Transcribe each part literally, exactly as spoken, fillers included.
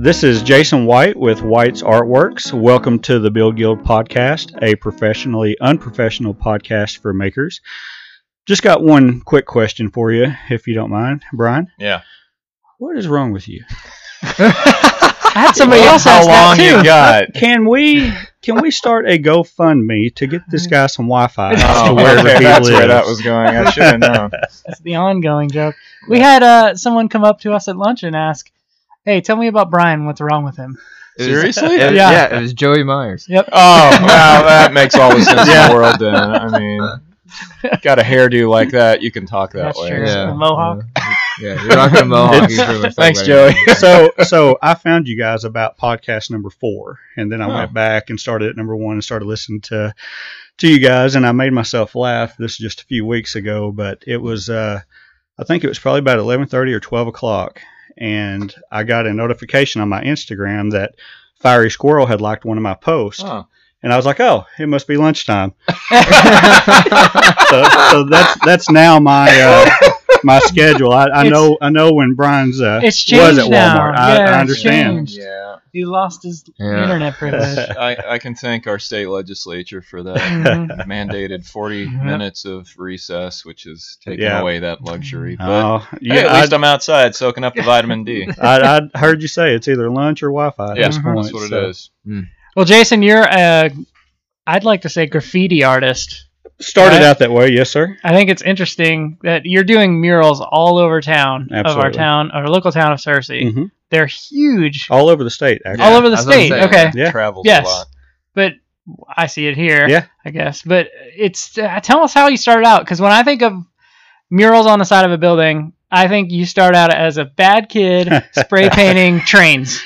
This is Jason White with White's Artworks. Welcome to the Build Guild podcast, a professionally unprofessional podcast for makers. Just got one quick question for you, if you don't mind, Brian. Yeah. What is wrong with you? I had somebody well, else how ask long that too. you got? Can we can we start a GoFundMe to get this guy some Wi-Fi Oh, to wherever okay, he that's lives? where that was going. I should have known. It's the ongoing joke. We had uh, someone come up to us at lunch and ask, "Hey, tell me about Brian. What's wrong with him?" It was- Seriously? it- Yeah. yeah. it was Joey Myers. Yep. Oh, wow, that makes all the sense Yeah. in the world. Then I mean, got a hairdo like that, you can talk that That's way. true. so. A mohawk. Yeah, yeah you're rocking a mohawk. You pretty much Thanks, talk Joey. about it. so so I found you guys about podcast number four, and then I Oh. went back and started at number one and started listening to to you guys, and I made myself laugh. This is just a few weeks ago, but it was uh, I think it was probably about eleven thirty or twelve o'clock, and I got a notification on my Instagram that Fiery Squirrel had liked one of my posts. Oh. And I was like, "Oh, it must be lunchtime." so, so that's that's now my uh, my schedule. I, I It's- know I know when Brian's uh, It's was changed at Walmart. now. I, Yeah, I it's understand. changed. Yeah, He lost his Yeah. internet privilege. I, I can thank our state legislature for that Mhm. mandated forty Mhm. minutes of recess, which has taken Yeah. away that luxury. But Oh, hey, yeah, at least I, I'm outside soaking up the vitamin D. I, I heard you say it's either lunch or Wi-Fi at Yeah, this Mhm. point. that's what so. it is. Well, Jason, you're a, I'd like to say graffiti artist. Started Right. out that way, yes, sir. I think it's interesting that you're doing murals all over town of our Absolutely. town, our local town of Searcy. hmm They're huge, All over the state, actually. all over the I was gonna state. say, Okay, Yeah. Travels Yes. a lot. but I see it here. Yeah. I guess. But it's uh, tell us how you started out, because when I think of murals on the side of a building, I think you start out as a bad kid spray painting trains.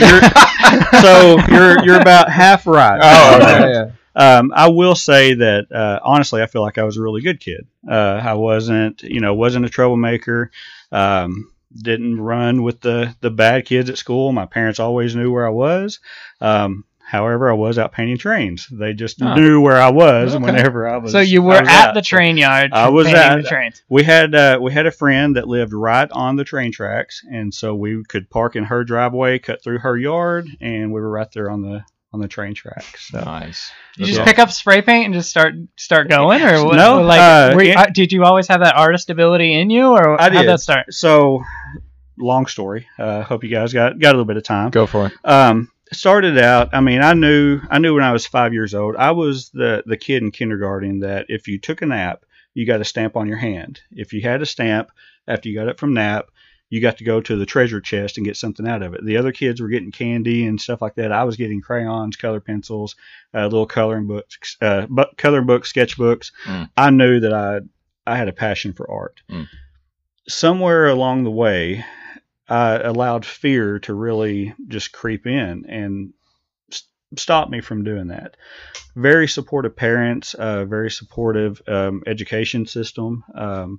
Yeah. So you're you're about half right. Oh, okay. yeah, yeah. Um, I will say that uh, honestly, I feel like I was a really good kid. Uh, I wasn't, you know, wasn't a troublemaker. Um, didn't run with the the bad kids at school. My parents always knew where I was. Um, however, I was out painting trains. They just Oh. knew where I was Okay. whenever I was. So you I were was at out. the train yard. I was painting at- the trains. We had uh, we had a friend that lived right on the train tracks, and so we could park in her driveway, cut through her yard, and we were right there on the on the train tracks. So. Nice. You That's just all. pick up spray paint and just start start going, or what, No, Like, uh, were you- yeah. uh, did you always have that artist ability in you, or I how'd did. that start? So, long story. Uh, hope you guys got got a little bit of time. Go for it. Um, started out. I mean, I knew I knew when I was five years old. I was the the kid in kindergarten that if you took a nap, you got a stamp on your hand. If you had a stamp after you got up from nap, you got to go to the treasure chest and get something out of it. The other kids were getting candy and stuff like that. I was getting crayons, color pencils, uh, little coloring books, uh, bu- coloring books, sketchbooks. Mm. I knew that I I had a passion for art. Mm. Somewhere along the way, I allowed fear to really just creep in and st- stop me from doing that. Very supportive parents, uh, very supportive um, education system. Um,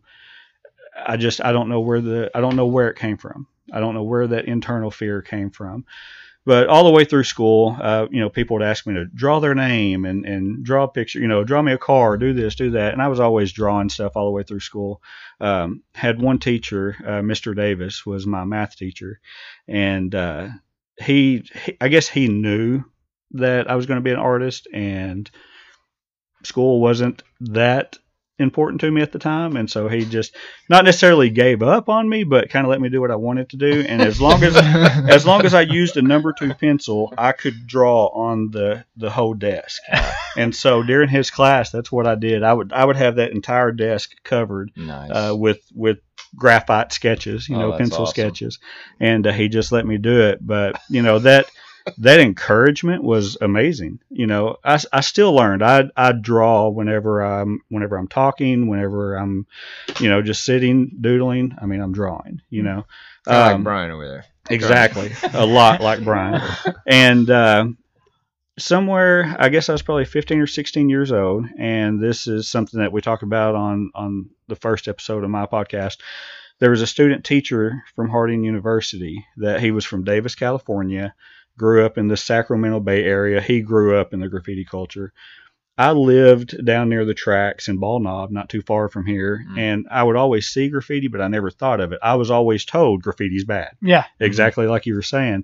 I just I don't know where the I don't know where it came from. I don't know where that internal fear came from. But all the way through school, uh, you know, people would ask me to draw their name and, and draw a picture, you know, draw me a car, do this, do that. And I was always drawing stuff all the way through school. Um, had one teacher, uh, Mister Davis, was my math teacher. And uh, he, he, I guess he knew that I was going to be an artist, and school wasn't that important to me at the time, and so he just not necessarily gave up on me, but kind of let me do what I wanted to do. And as long as as long as I used a number two pencil, I could draw on the the whole desk. And so during his class, that's what I did. I would I would have that entire desk covered Nice. uh, with with graphite sketches, you Oh, know, that's pencil awesome. sketches, and uh, he just let me do it. But you know that. That encouragement was amazing. You know, I, I still learned. I I draw whenever I'm whenever I'm talking, whenever I'm, you know, just sitting doodling. I mean, I'm drawing. You know, Kinda Um, like Brian over there. exactly, a lot like Brian. And uh, somewhere, I guess I was probably fifteen or sixteen years old, and this is something that we talk about on on the first episode of my podcast. There was a student teacher from Harding University that he was from Davis, California. Grew up in the Sacramento Bay area. He grew up in the graffiti culture. I lived down near the tracks in Ball Knob, not too far from here, Mm. and I would always see graffiti, but I never thought of it. I was always told graffiti's bad, Yeah. exactly like you were saying.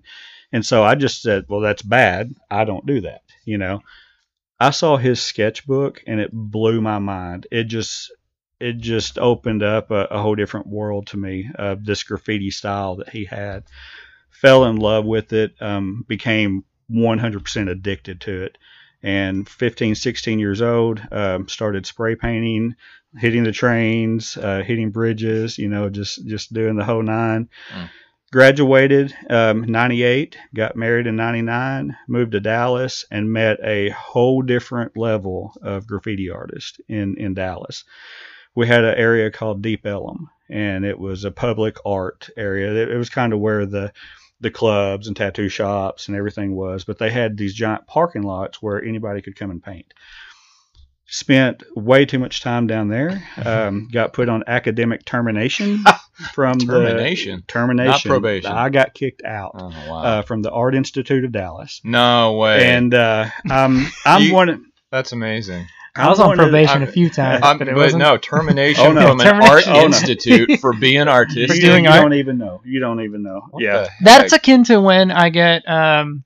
And so I just said, well, that's bad. I don't do that. You know, I saw his sketchbook and it blew my mind. It just, it just opened up a, a whole different world to me of this graffiti style that he had. Fell in love with it, um, became one hundred percent addicted to it. And fifteen, sixteen years old, um, started spray painting, hitting the trains, uh, hitting bridges, you know, just, just doing the whole nine. Mm. Graduated um, ninety-eight, got married in ninety-nine, moved to Dallas, and met a whole different level of graffiti artists in, in Dallas. We had an area called Deep Ellum, and it was a public art area. It, it was kind of where the the clubs and tattoo shops and everything was, but they had these giant parking lots where anybody could come and paint. Spent way too much time down there. Um, got put on academic termination from termination. the termination. Not probation. I got kicked out oh, wow. uh, from the Art Institute of Dallas. No way. And uh, I'm I'm You- one. That's amazing. I was on one of- probation I'm- a few times, Um, but it but wasn't. no, termination Oh, no. from an Termination. art Oh, no. institute for being artistic. For You, doing you art? don't even know. You don't even know. What yeah. the That's heck? akin to when I get um,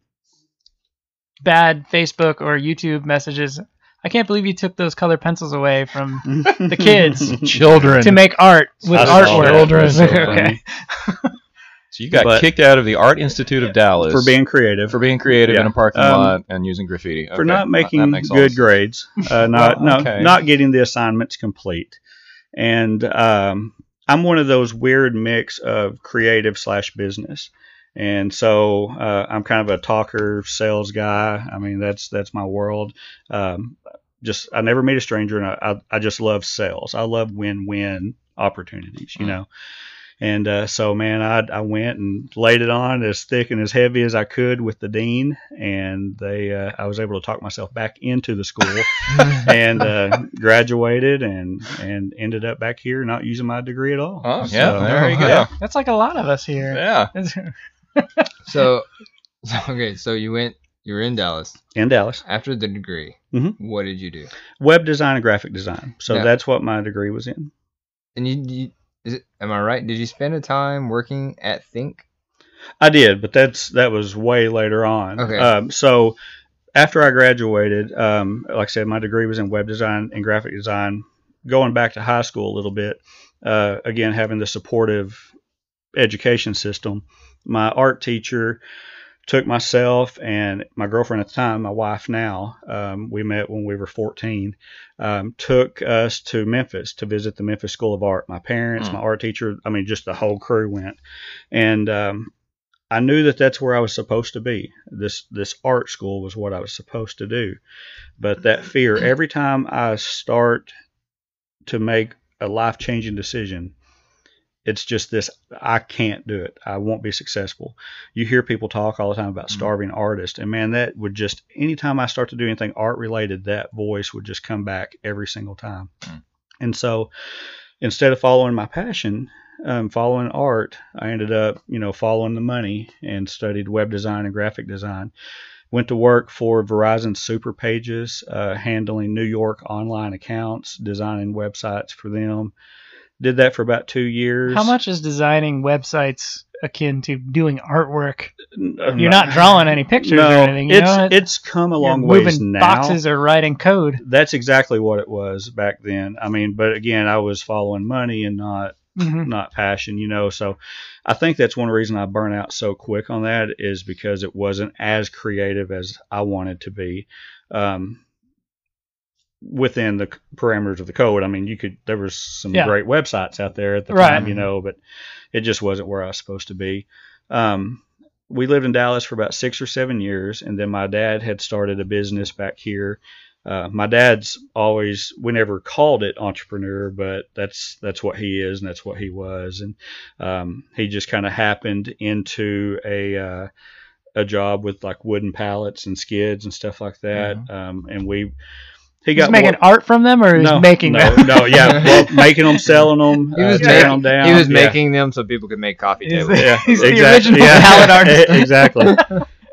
bad Facebook or YouTube messages. I can't believe you took those color pencils away from the kids Children. to make art with I saw artwork. that. That's so Okay. funny. So you got But- kicked out of the Art Institute of Dallas For being creative. for being creative Yeah. in a parking Um, lot and using graffiti. for Okay. not That- making that makes all good sense. grades, uh, not Well, okay. no, not getting the assignments complete, and um, I'm one of those weird mix of creative slash business, and so uh, I'm kind of a talker, sales guy. I mean, that's that's my world. Um, just I never meet a stranger, and I I, I just love sales. I love win-win opportunities, you Mm. know. And uh, so, man, I, I went and laid it on as thick and as heavy as I could with the dean, and they uh, I was able to talk myself back into the school and uh, graduated and and ended up back here not using my degree at all. Oh, yeah, So, there you go. yeah. That's like a lot of us here. Yeah. So, so okay, so you went, you were in Dallas In Dallas, after the degree. Mhm. What did you do? web design and graphic design. So Yeah. that's what my degree was in. And you, you is it, am I right? Did you spend a time working at Think? I did, but that's that was way later on. Okay. Um, so after I graduated, um, like I said, my degree was in web design and graphic design. Going back to high school a little bit, uh, again having the supportive education system, my art teacher took myself and my girlfriend at the time, my wife now, um, we met when we were fourteen, um, took us to Memphis to visit the Memphis School of Art. My parents, Mm. my art teacher, I mean, just the whole crew went. And um, I knew that that's where I was supposed to be. This this art school was what I was supposed to do. But that fear, every time I start to make a life-changing decision, it's just this, I can't do it. I won't be successful. You hear people talk all the time about starving artists. And man, that would just, anytime I start to do anything art related, that voice would just come back every single time. Mm. And so instead of following my passion, um, following art, I ended up, you know, following the money and studied web design and graphic design. Went to work for Verizon Super Pages, uh, handling New York online accounts, designing websites for them. Did that for about two years. How much is designing websites akin to doing artwork? You're You're not drawing any pictures no, or anything. You it's know? it's come a You're long ways moving now. boxes or writing code. That's exactly what it was back then. I mean, but again, I was following money and not Mhm. not passion, you know. So I think that's one reason I burn out so quick on that is because it wasn't as creative as I wanted to be. Um, within the parameters of the code. I mean, you could, there was some Yeah. great websites out there at the Right. time, you know, but it just wasn't where I was supposed to be. Um, we lived in Dallas for about six or seven years, and then my dad had started a business back here. Uh, my dad's always, we never called it entrepreneur, but that's that's what he is and that's what he was. And um, he just kind of happened into a uh, a job with like wooden pallets and skids and stuff like that. Mhm. Um, and we he He's got making more, art from them, or he's no, making no, them. no, yeah, well, making them, selling them, He uh, was, tearing making, them down. he was yeah. making them so people could make coffee He's tables. the- Yeah, He's the exactly. original yeah. palette artist. exactly.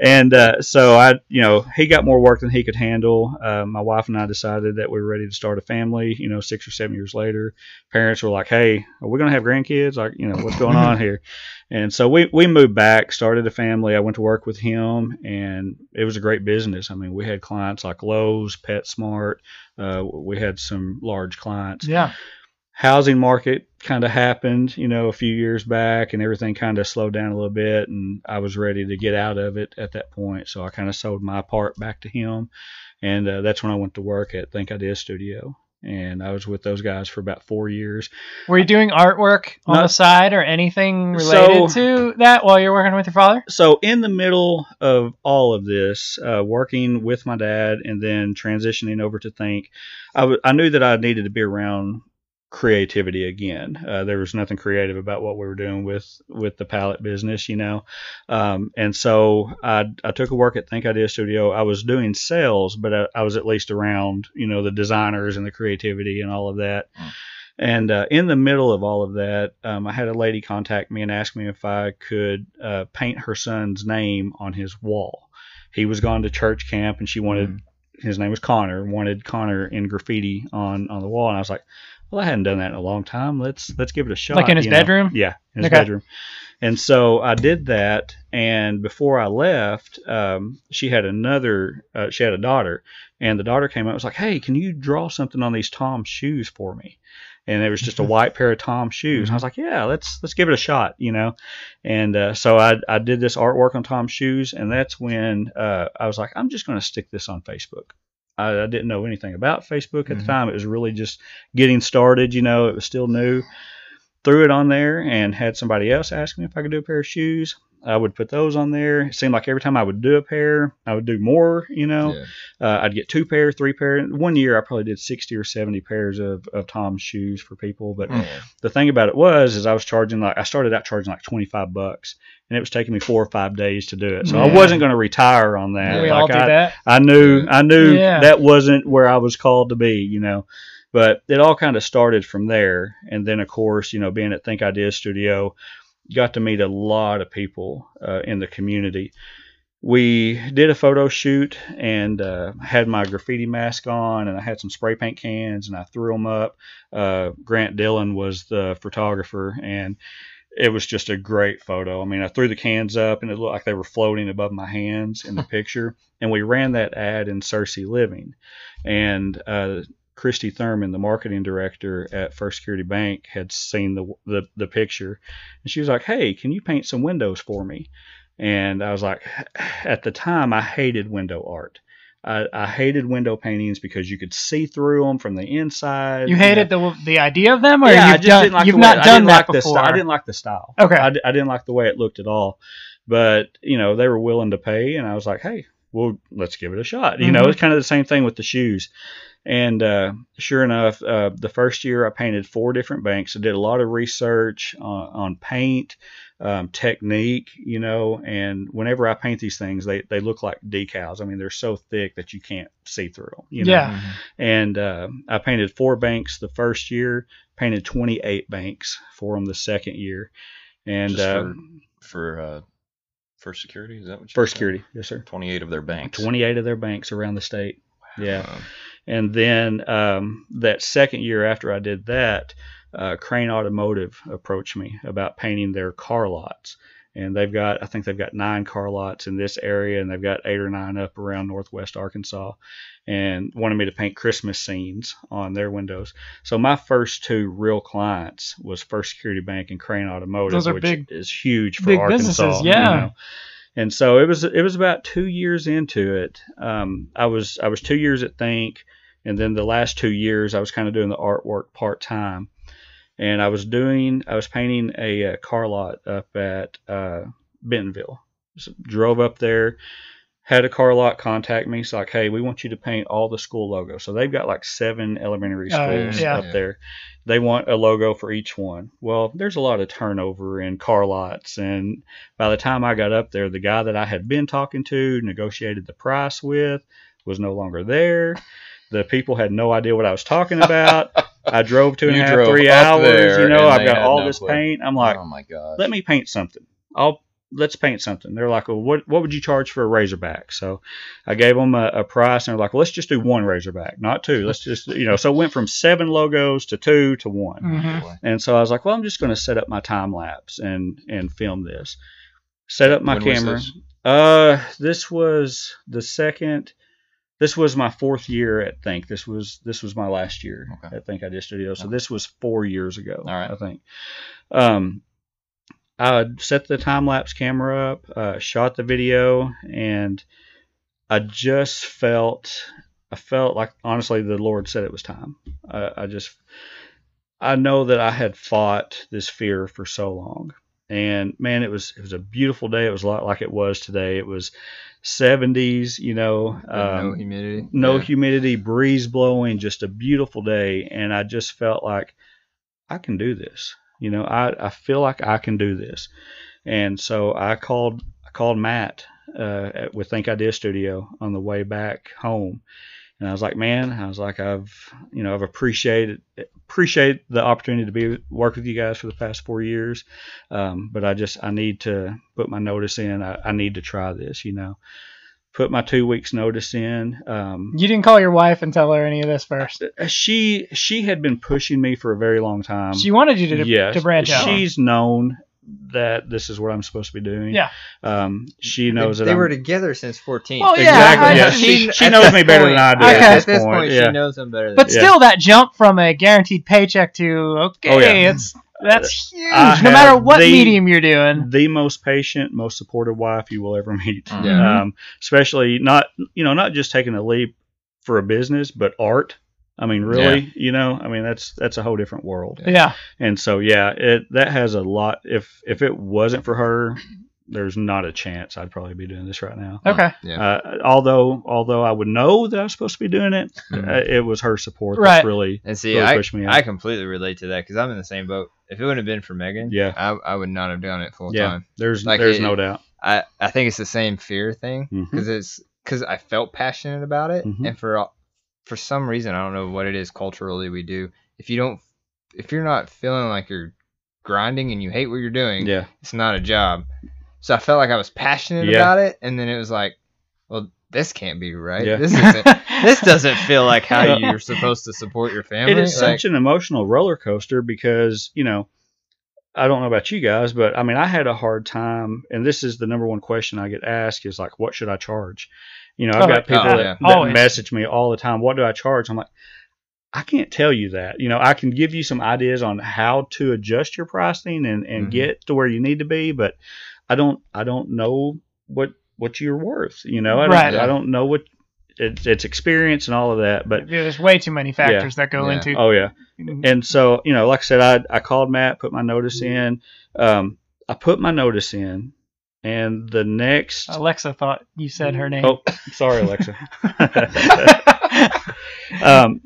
and uh, so I, you know, he got more work than he could handle. Uh, my wife and I decided that we were ready to start a family. You know, six or seven years later, parents were like, "Hey, are we gonna have grandkids? Like, you know, what's going on here?" And so we we moved back, started a family. I went to work with him, and it was a great business. I mean, we had clients like Lowe's, PetSmart. Uh, we had some large clients. Yeah. Housing market kind of happened, you know, a few years back, and everything kind of slowed down a little bit, and I was ready to get out of it at that point. So I kind of sold my part back to him, and uh, that's when I went to work at Think Idea Studio, and I was with those guys for about four years. Were you doing artwork on Not- the side or anything related So- to that while you're working with your father? So in the middle of all of this, uh, working with my dad and then transitioning over to Think, I, w- I knew that I needed to be around creativity again. Uh, there was nothing creative about what we were doing with with the pallet business, you know. Um, and so I I took a work at Think Idea Studio. I was doing sales, but I, I was at least around, you know, the designers and the creativity and all of that. Mm. And uh, in the middle of all of that, um, I had a lady contact me and ask me if I could uh, paint her son's name on his wall. He was gone to church camp, and she wanted, Mm. his name was Connor, wanted Connor in graffiti on, on the wall. And I was like, well, I hadn't done that in a long time. Let's let's give it a shot. Like in his you know? bedroom? Yeah, in his Okay. bedroom. And so I did that. And before I left, um, she had another. Uh, she had a daughter, and the daughter came up and was like, "Hey, can you draw something on these Tom's shoes for me?" And it was just a white pair of Tom's shoes. And I was like, "Yeah, let's let's give it a shot," you know. And uh, so I I did this artwork on Tom's shoes, and that's when uh, I was like, I'm just going to stick this on Facebook. I, I didn't know anything about Facebook at Mhm. the time. It was really just getting started, you know. It was still new. Threw it on there and had somebody else ask me if I could do a pair of shoes. I would put those on there. It seemed like every time I would do a pair, I would do more, you know. Yeah. Uh, I'd get two pair, three pair. One year, I probably did sixty or seventy pairs of, of Tom's shoes for people. But Mm. the thing about it was, is I was charging like, I started out charging like twenty-five bucks, and it was taking me four or five days to do it. So I Yeah. wasn't going to retire on that. We Like, all do I, that. I knew, I knew Yeah. that wasn't where I was called to be, you know. But it all kind of started from there. And then, of course, you know, being at Think Idea Studio, got to meet a lot of people uh, in the community. We did a photo shoot and uh, had my graffiti mask on, and I had some spray paint cans, and I threw them up. Uh, Grant Dillon was the photographer, and it was just a great photo. I mean, I threw the cans up, and it looked like they were floating above my hands in the picture. And we ran that ad in Cersei Living. And uh, Christy Thurman, the marketing director at First Security Bank, had seen the, the the picture, and she was like, "Hey, can you paint some windows for me?" And I was like, at the time, I hated window art. I, I hated window paintings because you could see through them from the inside. You hated the the idea of them, or yeah, I you've just done, didn't like you've the way, not I done didn't that like the before? style. I didn't like the style. Okay. I, I didn't like the way it looked at all. But you know, they were willing to pay, and I was like, hey, well, let's give it a shot. You know, Mhm. it's kind of the same thing with the shoes. And uh, sure enough, uh, the first year I painted four different banks. I did a lot of research on, on paint, um, technique, you know, and whenever I paint these things, they, they look like decals. I mean, they're so thick that you can't see through them, you know. Yeah. And uh, I painted four banks the first year, painted twenty-eight banks for them the second year. And Just uh, for for uh, First Security, is that what you First said? Security, yes, sir. twenty-eight of their banks. twenty-eight of their banks around the state. Yeah. Um, And then um, that second year after I did that, uh, Crane Automotive approached me about painting their car lots. And they've got, I think they've got nine car lots in this area, and they've got eight or nine up around Northwest Arkansas, and wanted me to paint Christmas scenes on their windows. So my first two real clients was First Security Bank and Crane Automotive, Those are which big- is huge for big Arkansas. businesses, you yeah. know. And so it was it was about two years into it. Um, I was I was two years at Think, and then the last two years I was kind of doing the artwork part time. And I was doing I was painting a, uh car lot up at uh, Bentonville. So drove up there, had a car lot contact me. It's like, hey, we want you to paint all the school logos. So they've got like seven elementary Oh, schools yeah. up Yeah. there. They want a logo for each one. Well, there's a lot of turnover in car lots. And by the time I got up there, the guy that I had been talking to, negotiated the price with, was no longer there. The people had no idea what I was talking about. I drove two and a You half, drove three up hours. there You know, and I've they got had all no this clue. paint. I'm like, oh my gosh. let me paint something. I'll let's paint something. They're like, well, what what would you charge for a Razorback? So I gave them a, a price, and they're like, well, let's just do one Razorback, not two. Let's just, you know, so it went from seven logos to two to one. Mhm. And so I was like, well, I'm just going to set up my time lapse and and film this. Set up my When was camera. this? Uh, this was the second. This was my fourth year at Think. This was this was my last year Okay. at Think Idea Studio. So Okay. this was four years ago. All right. I think. Um, I set the time lapse camera up, uh, shot the video, and I just felt. I felt like honestly the Lord said it was time. I, I just. I know that I had fought this fear for so long. And man, it was it was a beautiful day. It was a lot like it was today. It was seventies, you know, um, no humidity. no Yeah. humidity, breeze blowing, just a beautiful day. And I just felt like I can do this. You know, I, I feel like I can do this. And so I called I called Matt uh, at, with Think Idea Studio on the way back home. And I was like, man, I was like, I've, you know, I've appreciated appreciate the opportunity to be work with you guys for the past four years, um, but I just I need to put my notice in. I, I need to try this, you know. Put my two weeks notice in. Um, You didn't call your wife and tell her any of this first. she she had been pushing me for a very long time. She wanted you to Yes, to branch out. She's known that this is what I'm supposed to be doing. Yeah. Um, she knows they, that they I'm, were together since fourteen. Well, yeah, exactly. I- Yeah, I she, mean, she at knows this me better point- than I do. Okay. At At this, this point, point, yeah. she knows him better than But you. Yeah. still, that jump from a guaranteed paycheck to okay, Oh, yeah. it's that's huge. I No matter have what the- medium you're doing. the most patient, most supportive wife you will ever meet. Mhm. Yeah. Um, especially not, you know, not just taking a leap for a business, but art. I mean, really, you know, I mean, that's that's a whole different world. Yeah. And so, yeah, it that has a lot. If if it wasn't for her, there's not a chance I'd probably be doing this right now. Okay. Yeah. Uh, although although I would know that I was supposed to be doing it, Mhm. uh, it was her support Right. that really, And see, really I, pushed me out. I completely relate to that because I'm in the same boat. If it wouldn't have been for Megan, Yeah. I, I would not have done it full yeah, time. there's Like there's it- no doubt. I, I think it's the same fear thing Mhm. because it's because I felt passionate about it, Mhm. and for for some reason I don't know what it is culturally we do. If you don't, if you're not feeling like you're grinding and you hate what you're doing, Yeah, it's not a job. So I felt like I was passionate Yeah. about it, and then it was like, well, this can't be right. Yeah. This isn't. This doesn't feel like how you're supposed to support your family. it is Like, such an emotional roller coaster because, you know, I don't know about you guys, but I mean, I had a hard time, and this is the number one question I get asked is like, what should I charge? You know, I've Oh, got people oh, that, yeah. that Always. message me all the time, what do I charge? I'm like, I can't tell you that. You know, I can give you some ideas on how to adjust your pricing and, and Mhm. get to where you need to be, but I don't I don't know what what you're worth. You know, I don't Right. I don't know what it, it's experience and all of that, but There's way too many factors that go Yeah. into. oh yeah. And so, you know, like I said, I I called Matt, put my notice in. Um, I put my notice in, and the next. Alexa thought you said her name. Oh, sorry, Alexa. um,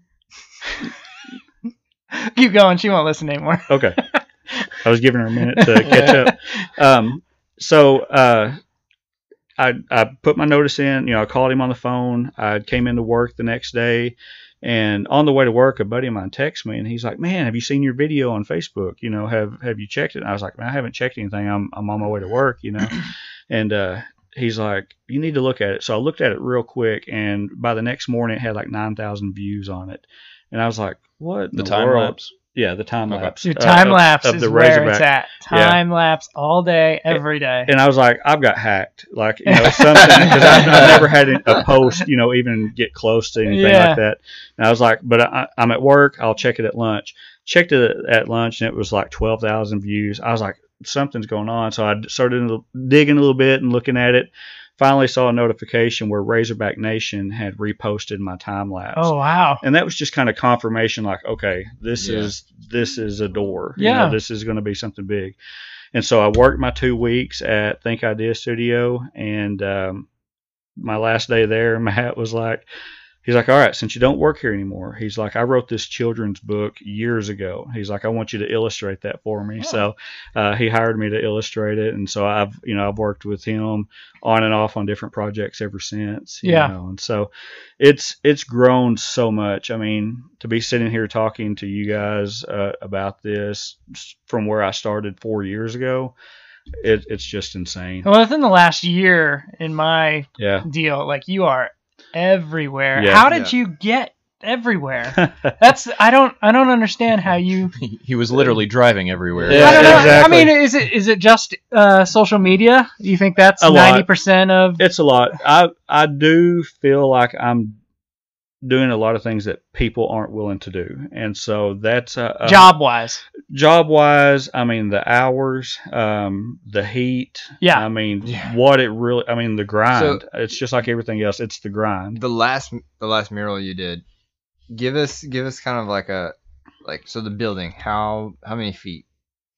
Keep going. She won't listen anymore. okay, I was giving her a minute to catch up. Um, so uh, I I put my notice in. You know, I called him on the phone. I came into work the next day. And on the way to work, a buddy of mine texted me, and he's like, "Man, have you seen your video on Facebook? You know, have have you checked it?" And I was like, "Man, I haven't checked anything. I'm I'm on my way to work, you know." And uh, he's like, "You need to look at it." So I looked at it real quick, and by the next morning, it had like nine thousand views on it. And I was like, "What in The the time world?" lapse. Yeah, the time Okay. lapse. Dude, uh, time of- lapse of is the where it's Razorback. at. Yeah. Time lapse all day, every day. And I was like, I've got hacked. Like, you know, something, because I've, I've never had a post, you know, even get close to anything Yeah. like that. And I was like, but I, I'm at work. I'll check it at lunch. Checked it at lunch, and it was like twelve thousand views. I was like, something's going on. So I started digging a little bit and looking at it. Finally saw a notification where Razorback Nation had reposted my time lapse. Oh wow. And that was just kind of confirmation, like, okay, this Yeah. is this is a door. You Yeah. know, this is going to be something big. And so I worked my two weeks at Think Idea Studio, and um, my last day there, Matt was like, he's like, all right, since you don't work here anymore, he's like, I wrote this children's book years ago. He's like, I want you to illustrate that for me. Oh. So uh, he hired me to illustrate it, and so I've, you know, I've worked with him on and off on different projects ever since. You Yeah. know? And so it's it's grown so much. I mean, to be sitting here talking to you guys uh, about this from where I started four years ago, it, it's just insane. Well, within the last year in my Yeah. deal, like you are everywhere. Yeah. How did Yeah. you get everywhere? That's I don't I don't understand how you. He, he was literally driving everywhere. Yeah, I don't know. exactly. I mean, is it is it just uh, social media? You think that's A lot. ninety percent of? It's a lot. I I do feel like I'm doing a lot of things that people aren't willing to do, and so that's a, a Job wise, job wise. I mean, the hours, um, the heat. Yeah. I mean, Yeah. what it really. I mean, the grind. So- it's just like everything else. It's the grind. The last the last mural you did, give us give us kind of like a like so the building. How how many feet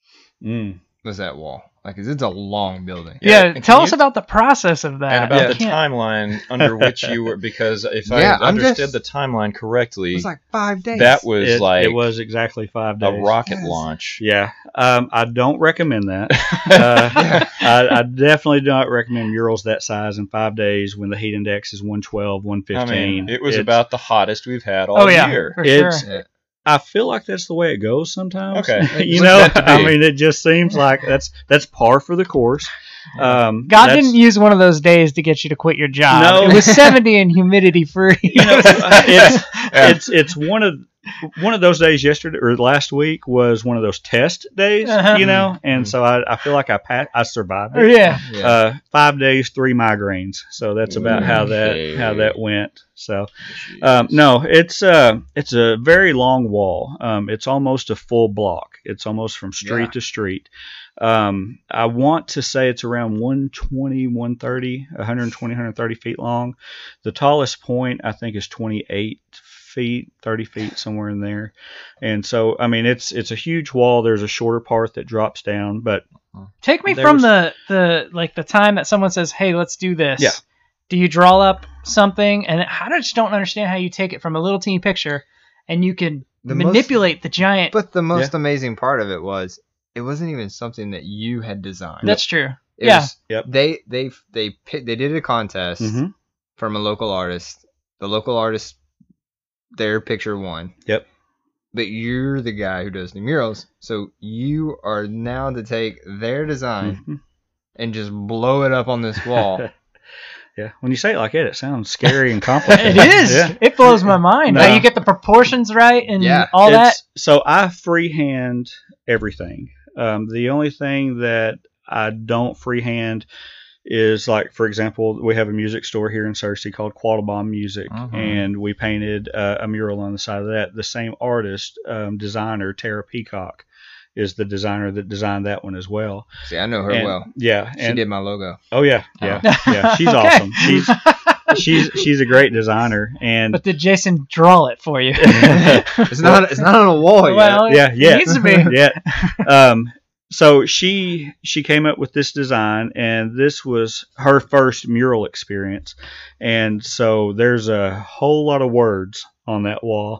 Mm. was that wall? Like, 'cause it's a long building. yeah. and tell can us you- about the process of that. And about Yeah. the Can't- timeline under which you were, because if Yeah, I I'm understood just- the timeline It correctly, was like five days. that was It, like it was exactly five a days. rocket Yes. launch. Yeah. Um, I don't recommend that. Uh, I, I definitely do not recommend murals that size in five days when the heat index is one twelve, one I fifteen. mean, it was It's- about the hottest we've had all Oh yeah, year. for It's- sure. Yeah. I feel like that's the way it goes sometimes. Okay. you It's know, meant to be. I mean, it just seems like that's that's par for the course. Um, God that's- didn't use one of those days to get you to quit your job. No. It was seventy and humidity free. You know, it's it's it's one of one of those days yesterday or last week was one of those test days. Uh-huh. You know, and Mhm. so I, I feel like I passed, I survived it. yeah. Yeah. Uh, five days, three migraines. So that's about how that Okay. how that went. So um, no, it's uh it's a very long wall. Um, it's almost a full block. It's almost from street Yeah. to street. Um, I want to say it's around one twenty, one thirty, one twenty, one thirty feet long. The tallest point I think is twenty-eight feet, thirty feet, somewhere in there. And so, I mean, it's it's a huge wall. There's a shorter part that drops down, but Take me There from was- the the like the time that someone says, "Hey, let's do this." Yeah. Do you draw up something, and I just don't understand how you take it from a little teeny picture, and you can The most- manipulate the giant. But the most amazing part of it was it wasn't even something that you had designed. That's true. It yeah. was- Yep. They they they pi- they did a contest Mhm. from a local artist. The local artist, their picture won. Yep. But you're the guy who does the murals, so you are now to take their design Mhm. and just blow it up on this wall. Yeah, when you say it like that, it sounds scary and complicated. It is. Yeah. It blows my mind. No. How you get the proportions right and Yeah. all that. It's- So I freehand everything. Um, the only thing that I don't freehand is, like, for example, we have a music store here in Searcy called Quattlebaum Music, Mhm. and we painted uh, a mural on the side of that. The same artist, um, designer, Tara Peacock, is the designer that designed that one as well. See, I know her And- well. Yeah, She and did my logo. oh yeah, yeah, Oh. yeah. She's Okay. awesome. She's she's she's a great designer, and But did Jason draw it for you? It's not it's not on a wall yet. well, Yeah, it yeah. needs to be. yeah. Um, so she she came up with this design, and this was her first mural experience. And so there's a whole lot of words on that wall.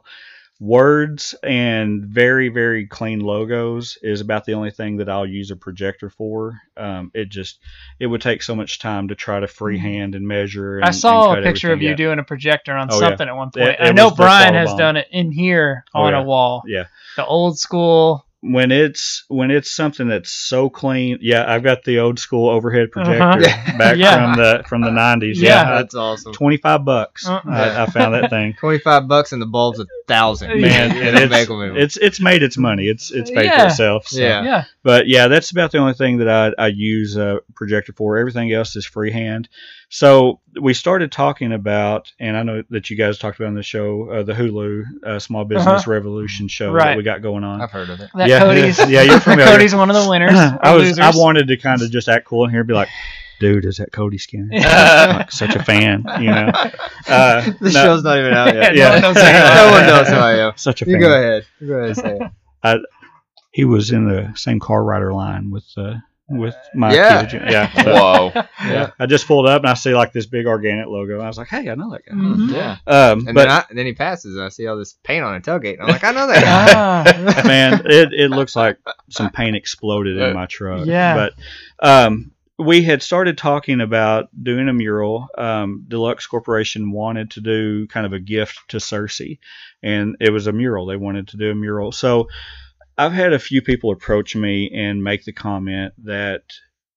Words and very, very clean logos is about the only thing that I'll use a projector for. Um, it just it would take so much time to try to freehand and measure. And, I saw and a cut picture of everything you out. doing a projector on Oh, yeah. something at one point. It- I it know was the Brian has Quattlebaum. done it in here Oh, on yeah. a wall. Yeah. The old school. When it's when it's something that's so clean, yeah, I've got the old school overhead projector Uh-huh. back Yeah. from the from the nineties. Yeah. Yeah, That's awesome. twenty five bucks. Uh-uh. I, I found that thing. Twenty-five bucks and the bulb's a thousand. Man, Yeah, and make it's, 'em move. it's it's made its money. It's it's paid Yeah. for itself. So. Yeah. Yeah. But yeah, that's about the only thing that I, I use a projector for. Everything else is freehand. So we started talking about, and I know that you guys talked about on the show, uh, the Hulu uh, Small Business Uh-huh. Revolution show Right. that we got going on. I've heard of it. That Yeah. Cody's. Yeah, you're familiar. Cody's one of the winners. I or was I losers. wanted to kind of just act cool in here and be like, dude, is that Cody Skinner? Like, such a fan, you know. Uh, The no, show's not even out yet. Yeah, no one knows who you are. No one knows who I am. such a You fan. go ahead. You go ahead and say it. He was in the same car rider line with uh, with my Yeah. kid. Yeah. So, Whoa. yeah. I just pulled up and I see like this big organic logo. And I was like, hey, I know that guy. Mhm. Yeah. Um, And but then, I, then he passes, and I see all this paint on a tailgate. And I'm like, I know that guy. Ah, man, it, it looks like some paint exploded in my truck. Yeah. But um, we had started talking about doing a mural. Um, Deluxe Corporation wanted to do kind of a gift to Searcy, and it was a mural. They wanted to do a mural. So I've had a few people approach me and make the comment that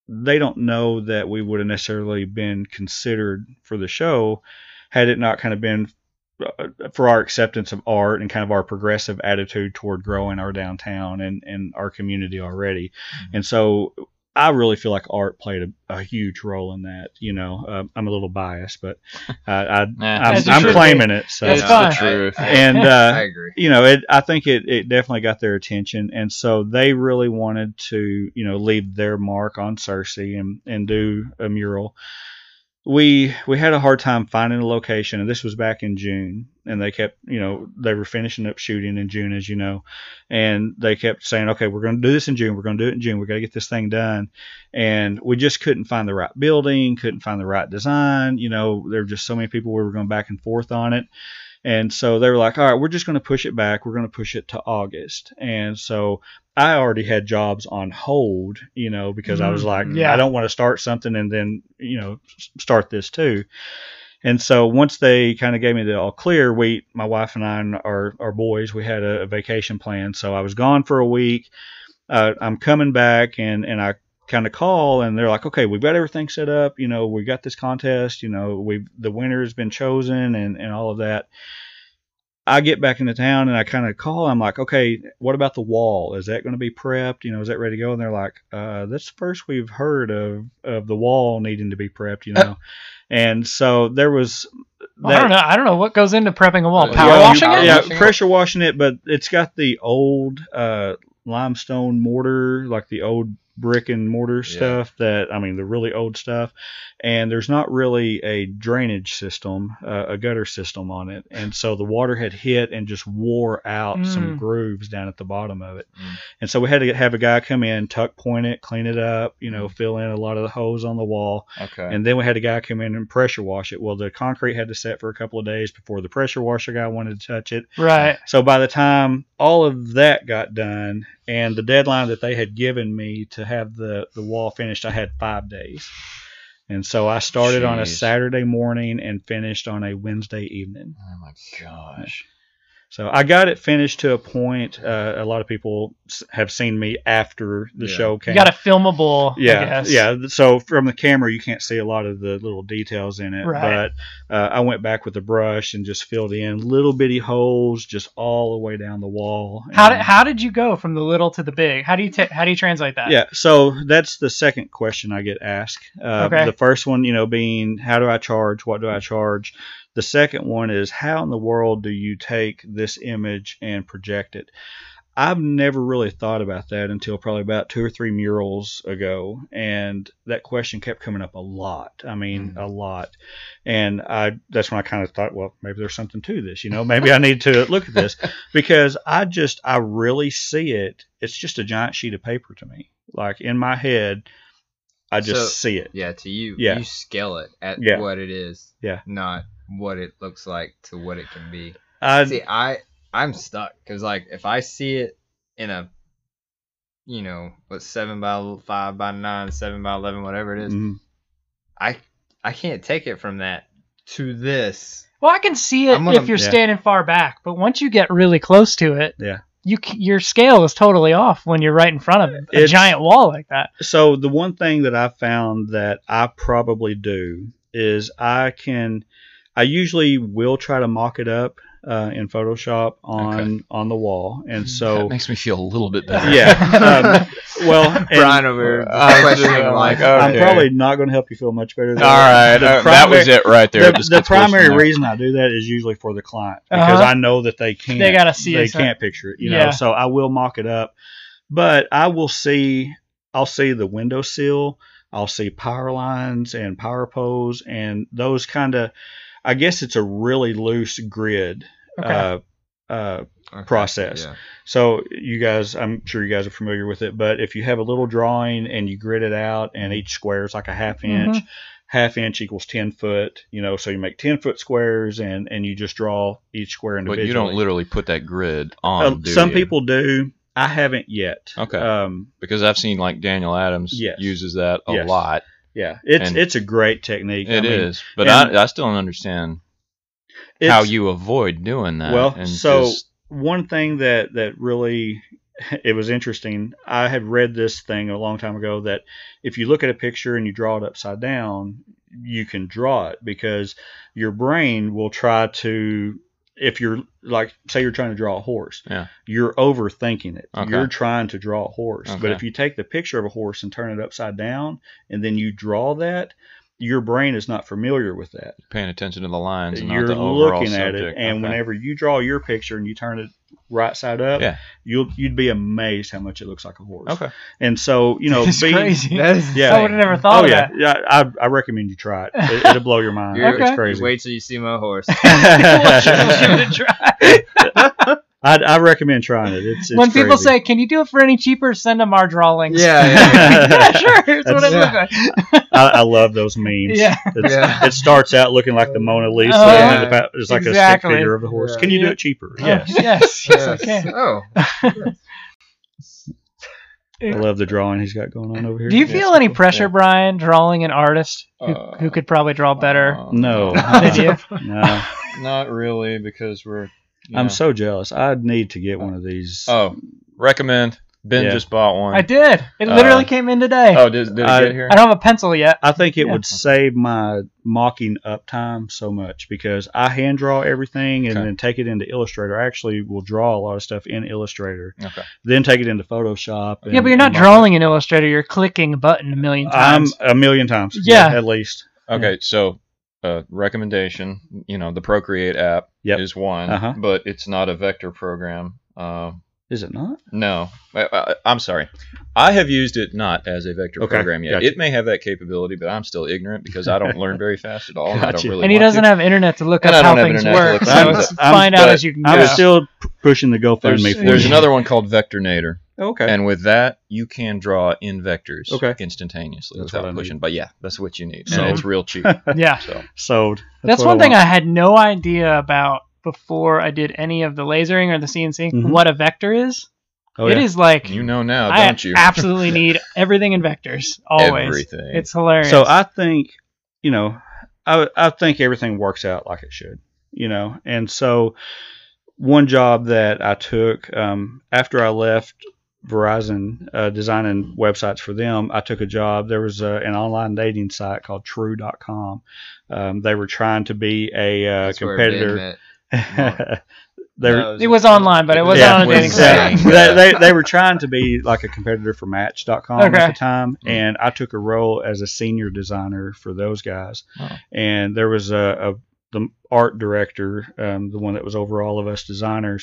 they don't know that we would have necessarily been considered for the show had it not kind of been for our acceptance of art and kind of our progressive attitude toward growing our downtown and, and our community already. Mm-hmm. And so I really feel like art played a, a huge role in that. You know, uh, I'm a little biased, but uh, I, nah, I'm, I'm claiming it. So That's it's fine. the truth. and uh, I agree. You know, it. I think it, it definitely got their attention, and so they really wanted to, you know, leave their mark on Searcy and and do a mural. We we had a hard time finding a location, and this was back in June, and they kept, you know, they were finishing up shooting in June, as you know, and they kept saying, okay, we're going to do this in June, we're going to do it in June, we got to get this thing done, and we just couldn't find the right building, couldn't find the right design, you know, there were just so many people we were going back and forth on it. And so they were like, all right, we're just going to push it back. We're going to push it to August. And so I already had jobs on hold, you know, because I was like, Yeah. I don't want to start something and then, you know, start this too. And so once they kind of gave me the all clear, we, my wife and I and our, our boys, we had a, a vacation plan. So I was gone for a week. Uh, I'm coming back and, and I kind of call and they're like, okay, we've got everything set up. You know, we got this contest, you know, we've, the winner has been chosen and, and all of that. I get back into town and I kind of call. I'm like, okay, what about the wall? Is that going to be prepped? You know, is that ready to go? And they're like, uh, that's the first we've heard of, of the wall needing to be prepped, you know? And so there was, Well, I don't know. I don't know what goes into prepping a wall. Yeah, Power yeah, washing you- it? Yeah, Washing it? pressure washing it, but it's got the old uh, limestone mortar, like the old brick and mortar Yeah. stuff that, I mean, the really old stuff. And there's not really a drainage system, uh, a gutter system on it. And so the water had hit and just wore out Mm. some grooves down at the bottom of it. Mm. And so we had to have a guy come in, tuck point it, clean it up, you know, fill in a lot of the holes on the wall. Okay. And then we had a guy come in and pressure wash it. Well, the concrete had to set for a couple of days before the pressure washer guy wanted to touch it. Right. So by the time all of that got done and the deadline that they had given me to have the, the wall finished, I had five days. And so I started on a Jeez. Saturday morning and finished on a Wednesday evening. Oh my gosh. So I got it finished to a point. Uh, a lot of people s- have seen me after the Yeah. show came. You got a filmable, I Yeah, guess. yeah. So from the camera, you can't see a lot of the little details in it. Right. But uh, I went back with a brush and just filled in little bitty holes, just all the way down the wall. How And- did how did you go from the little to the big? How do you ta- how do you translate that? Yeah, so that's the second question I get asked. Uh, Okay. The first one, you know, being how do I charge? What do I charge? The second one is how in the world do you take this image and project it? I've never really thought about that until probably about two or three murals ago, and that question kept coming up a lot. I mean, a lot. And I that's when I kind of thought, well, maybe there's something to this, you know, maybe I need to look at this because I just I really see it. It's just a giant sheet of paper to me. Like in my head, I just So- see it. Yeah, to you, Yeah. you scale it at Yeah. what it is. Yeah. Not what it looks like to what it can be. I, See, I I'm stuck because like if I see it in a, you know, what seven by five by nine, seven by eleven, whatever it is, mhm. I I can't take it from that to this. Well, I can see it I'm gonna- if you're yeah. standing far back, but once you get really close to it, Yeah. you c- your scale is totally off when you're right in front of it. A It's- giant wall like that. So the one thing that I found that I probably do is I can, I usually will try to mock it up uh, in Photoshop on Okay. on the wall, and That so makes me feel a little bit better. yeah. Um, well, and Brian over here I was questioning just like, like, I'm okay. probably not going to help you feel much better. All right. The uh, that primary- was it right there. It The, just the gets worse from primary there. reason I do that is usually for the client because Uh-huh. I know that they can't. They gotta see They it, so- can't picture it, you know. Yeah. So I will mock it up, but I will see. I'll see the windowsill. I'll see power lines and power poles and those kind of. I guess it's a really loose grid. Okay. Uh, uh, Okay, process. yeah. so you guys, I'm sure you guys are familiar with it, but if you have a little drawing and you grid it out and each square is like a half inch, Mhm. half inch equals ten foot, you know, so you make ten foot squares and, and you just draw each square But individually. you don't literally put that grid on, Uh, do some you? people do. I haven't yet. Okay. Um, Because I've seen like Daniel Adams Yes. uses that a Yes. lot. yeah, it's And- it's a great technique. It I mean, is, but and- I, I still don't understand it's- how you avoid doing that. Well, and so just, one thing that that really it was interesting. I had read this thing a long time ago that if you look at a picture and you draw it upside down, you can draw it because your brain will try to, if you're like, say you're trying to draw a horse, Yeah. you're overthinking it. Okay. You're trying to draw a horse. But Okay. if you take the picture of a horse and turn it upside down and then you draw that, your brain is not familiar with that. Paying attention to the lines and You're not the overall looking at subject. it, and Okay. whenever you draw your picture and you turn it right side up, Yeah. you'll you'd be amazed how much it looks like a horse. Okay. And so you know, It's being, crazy. That is Yeah. I would have never thought Oh of yeah, that. yeah. I, I recommend you try it. it it'll blow your mind. You're- It's Okay. crazy. Wait till you see my horse. We'll give it a try. I I recommend trying it. It's, it's When people crazy. say, "Can you do it for any cheaper?" Send them our drawings. Yeah, yeah, yeah, sure. Here's what it Yeah. looks like. I, I love those memes. Yeah. It's, Yeah. It starts out looking like the Mona Lisa, Oh, and then yeah. the pa- it's like Exactly. a stick figure of the horse. Yeah. Can you Yeah. do it cheaper? Oh, Yes. yes, yes, I Yes. can. Oh, I love the drawing he's got going on over here. Do you Yeah, feel it's any cool. pressure, Yeah. Brian, drawing an artist who, Uh, who could probably draw better? Uh, No. Did you? No. Not really, because we're. you I'm know. so jealous. I need to get one of these. Oh, recommend. Ben Yeah. just bought one. I did. It literally Uh, came in today. Oh, did, did it I- get here? I don't have a pencil yet. I think it Yeah. would save my mocking up time so much because I hand draw everything and Okay. then take it into Illustrator. I actually will draw a lot of stuff in Illustrator, Okay. then take it into Photoshop. And, Yeah, but you're not and mock drawing in Illustrator. You're clicking a button a million it. I'm times. a million times. Yeah. at least. Okay, so uh, recommendation, you know, the Procreate app Yep. is one, Uh-huh. but it's not a vector program. Uh, Is it not? no, I, I, I'm sorry. I have used it not as a vector Okay, program yet. gotcha. It may have that capability, but I'm still ignorant because I don't learn very fast at all. And I don't Gotcha. really and he want doesn't to. have internet to look And up I how don't have things internet to work. look So up it's how- find I'm- out but as you can I'm go. still p- pushing the GoFundMe There's, for there's you. another one called Vectornator, Okay. and with that you can draw in vectors Okay. instantaneously That's what I without need. pushing. But yeah, that's what you need. So Mhm. it's real cheap. Yeah. So Sold. That's, what one thing want. I had no idea about before I did any of the lasering or the C N C. Mhm. What a vector is. Oh, It yeah. is like you know now, I don't you? absolutely need everything in vectors always. Everything. It's hilarious. So I think, you know, I I think everything works out like it should, you know. And so one job that I took um, after I left Verizon uh, designing websites for them, I took a job. There was a, an online dating site called True dot com. Um, they were trying to be a uh, that's where Ben competitor. met. they were, No, it was online, but it wasn't Yeah, on a dating yeah. site. they, they, they were trying to be like a competitor for Match dot com Okay. at the time, and I took a role as a senior designer for those guys. Oh. And there was a, a the art director, um, the one that was over all of us designers.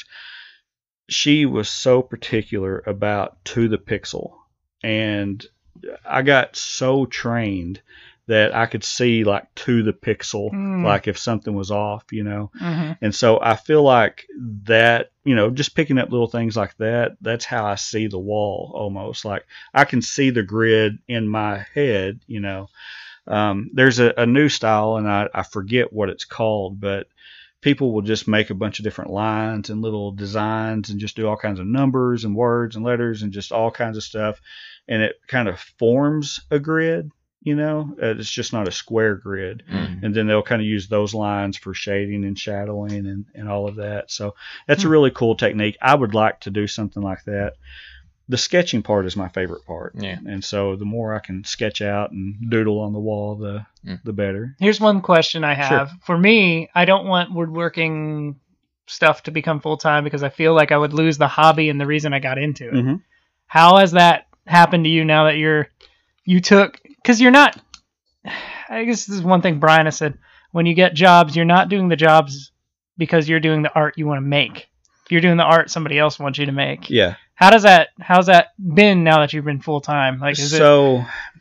She was so particular about to the pixel, and I got so trained that I could see like to the pixel, Mm. like if something was off, you know. hmm And so I feel like that, you know, just picking up little things like that, that's how I see the wall almost. Like I can see the grid in my head, you know. Um, there's a, a new style, and I, I forget what it's called, but people will just make a bunch of different lines and little designs and just do all kinds of numbers and words and letters and just all kinds of stuff. And it kind of forms a grid, you know. Uh, It's just not a square grid. Mm. And then they'll kind of use those lines for shading and shadowing and, and all of that. So that's a really cool technique. I would like to do something like that. The sketching part is my favorite part. Yeah. And so the more I can sketch out and doodle on the wall, the Mm. the better. Here's one question I have. For me, I don't want woodworking stuff to become full time because I feel like I would lose the hobby and the reason I got into it. Mm-hmm. How has that happened to you now that you're you took because you're not I guess this is one thing Brian has said, when you get jobs you're not doing the jobs because you're doing the art you want to make. You're doing the art somebody else wants you to make. Yeah. How does that how's that been now that you've been full time? Like is so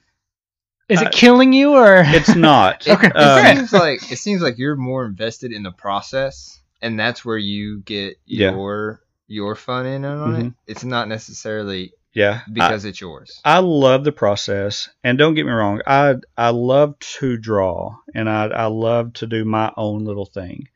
it is I- it killing you or it's not. It, Okay. it Um, seems like it seems like you're more invested in the process, and that's where you get Yeah. your your fun in on it. Mhm. It's not necessarily Yeah. I- because it's yours. I love the process, and don't get me wrong, I I love to draw, and I I love to do my own little thing,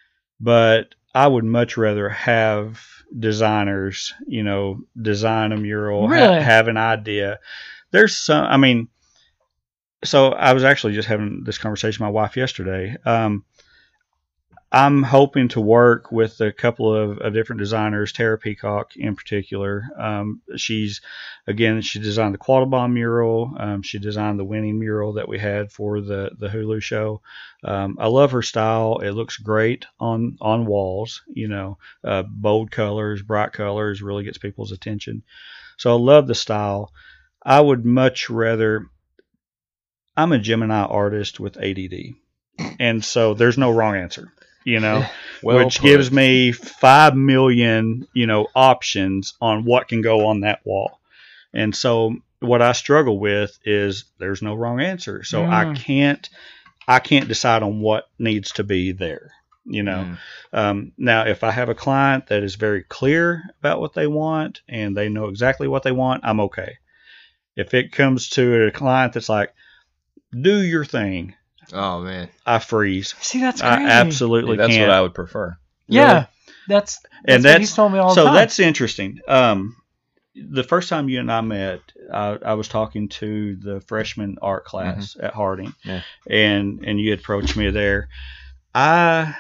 but I would much rather have designers, you know, design a mural, ha- Really? have an idea. There's some, I mean, so I was actually just having this conversation with my wife yesterday. Um, I'm hoping to work with a couple of, of different designers, Tara Peacock in particular. Um, she's, again, she designed the Quattlebaum mural. Um, she designed the winning mural that we had for the, the Hulu show. Um, I love her style. It looks great on, on walls, you know, uh, bold colors, bright colors, really gets people's attention. So I love the style. I would much rather, I'm a Gemini artist with A D D. And so there's no wrong answer. You know, Well which put. gives me five million, you know, options on what can go on that wall. And so what I struggle with is there's no wrong answer. So I Mm. can't, I can't decide on what needs to be there. You know, Mm. um, now if I have a client that is very clear about what they want and they know exactly what they want, I'm okay. If it comes to a client that's like, do your thing, Oh man. I freeze. See, that's crazy. I absolutely That's can't. what I would prefer. Yeah, that's, that's And what that's he's told me all the so time. that's interesting. Um, the first time you and I met, I, I was talking to the freshman art class at Harding, Yeah. and and you approached me there. I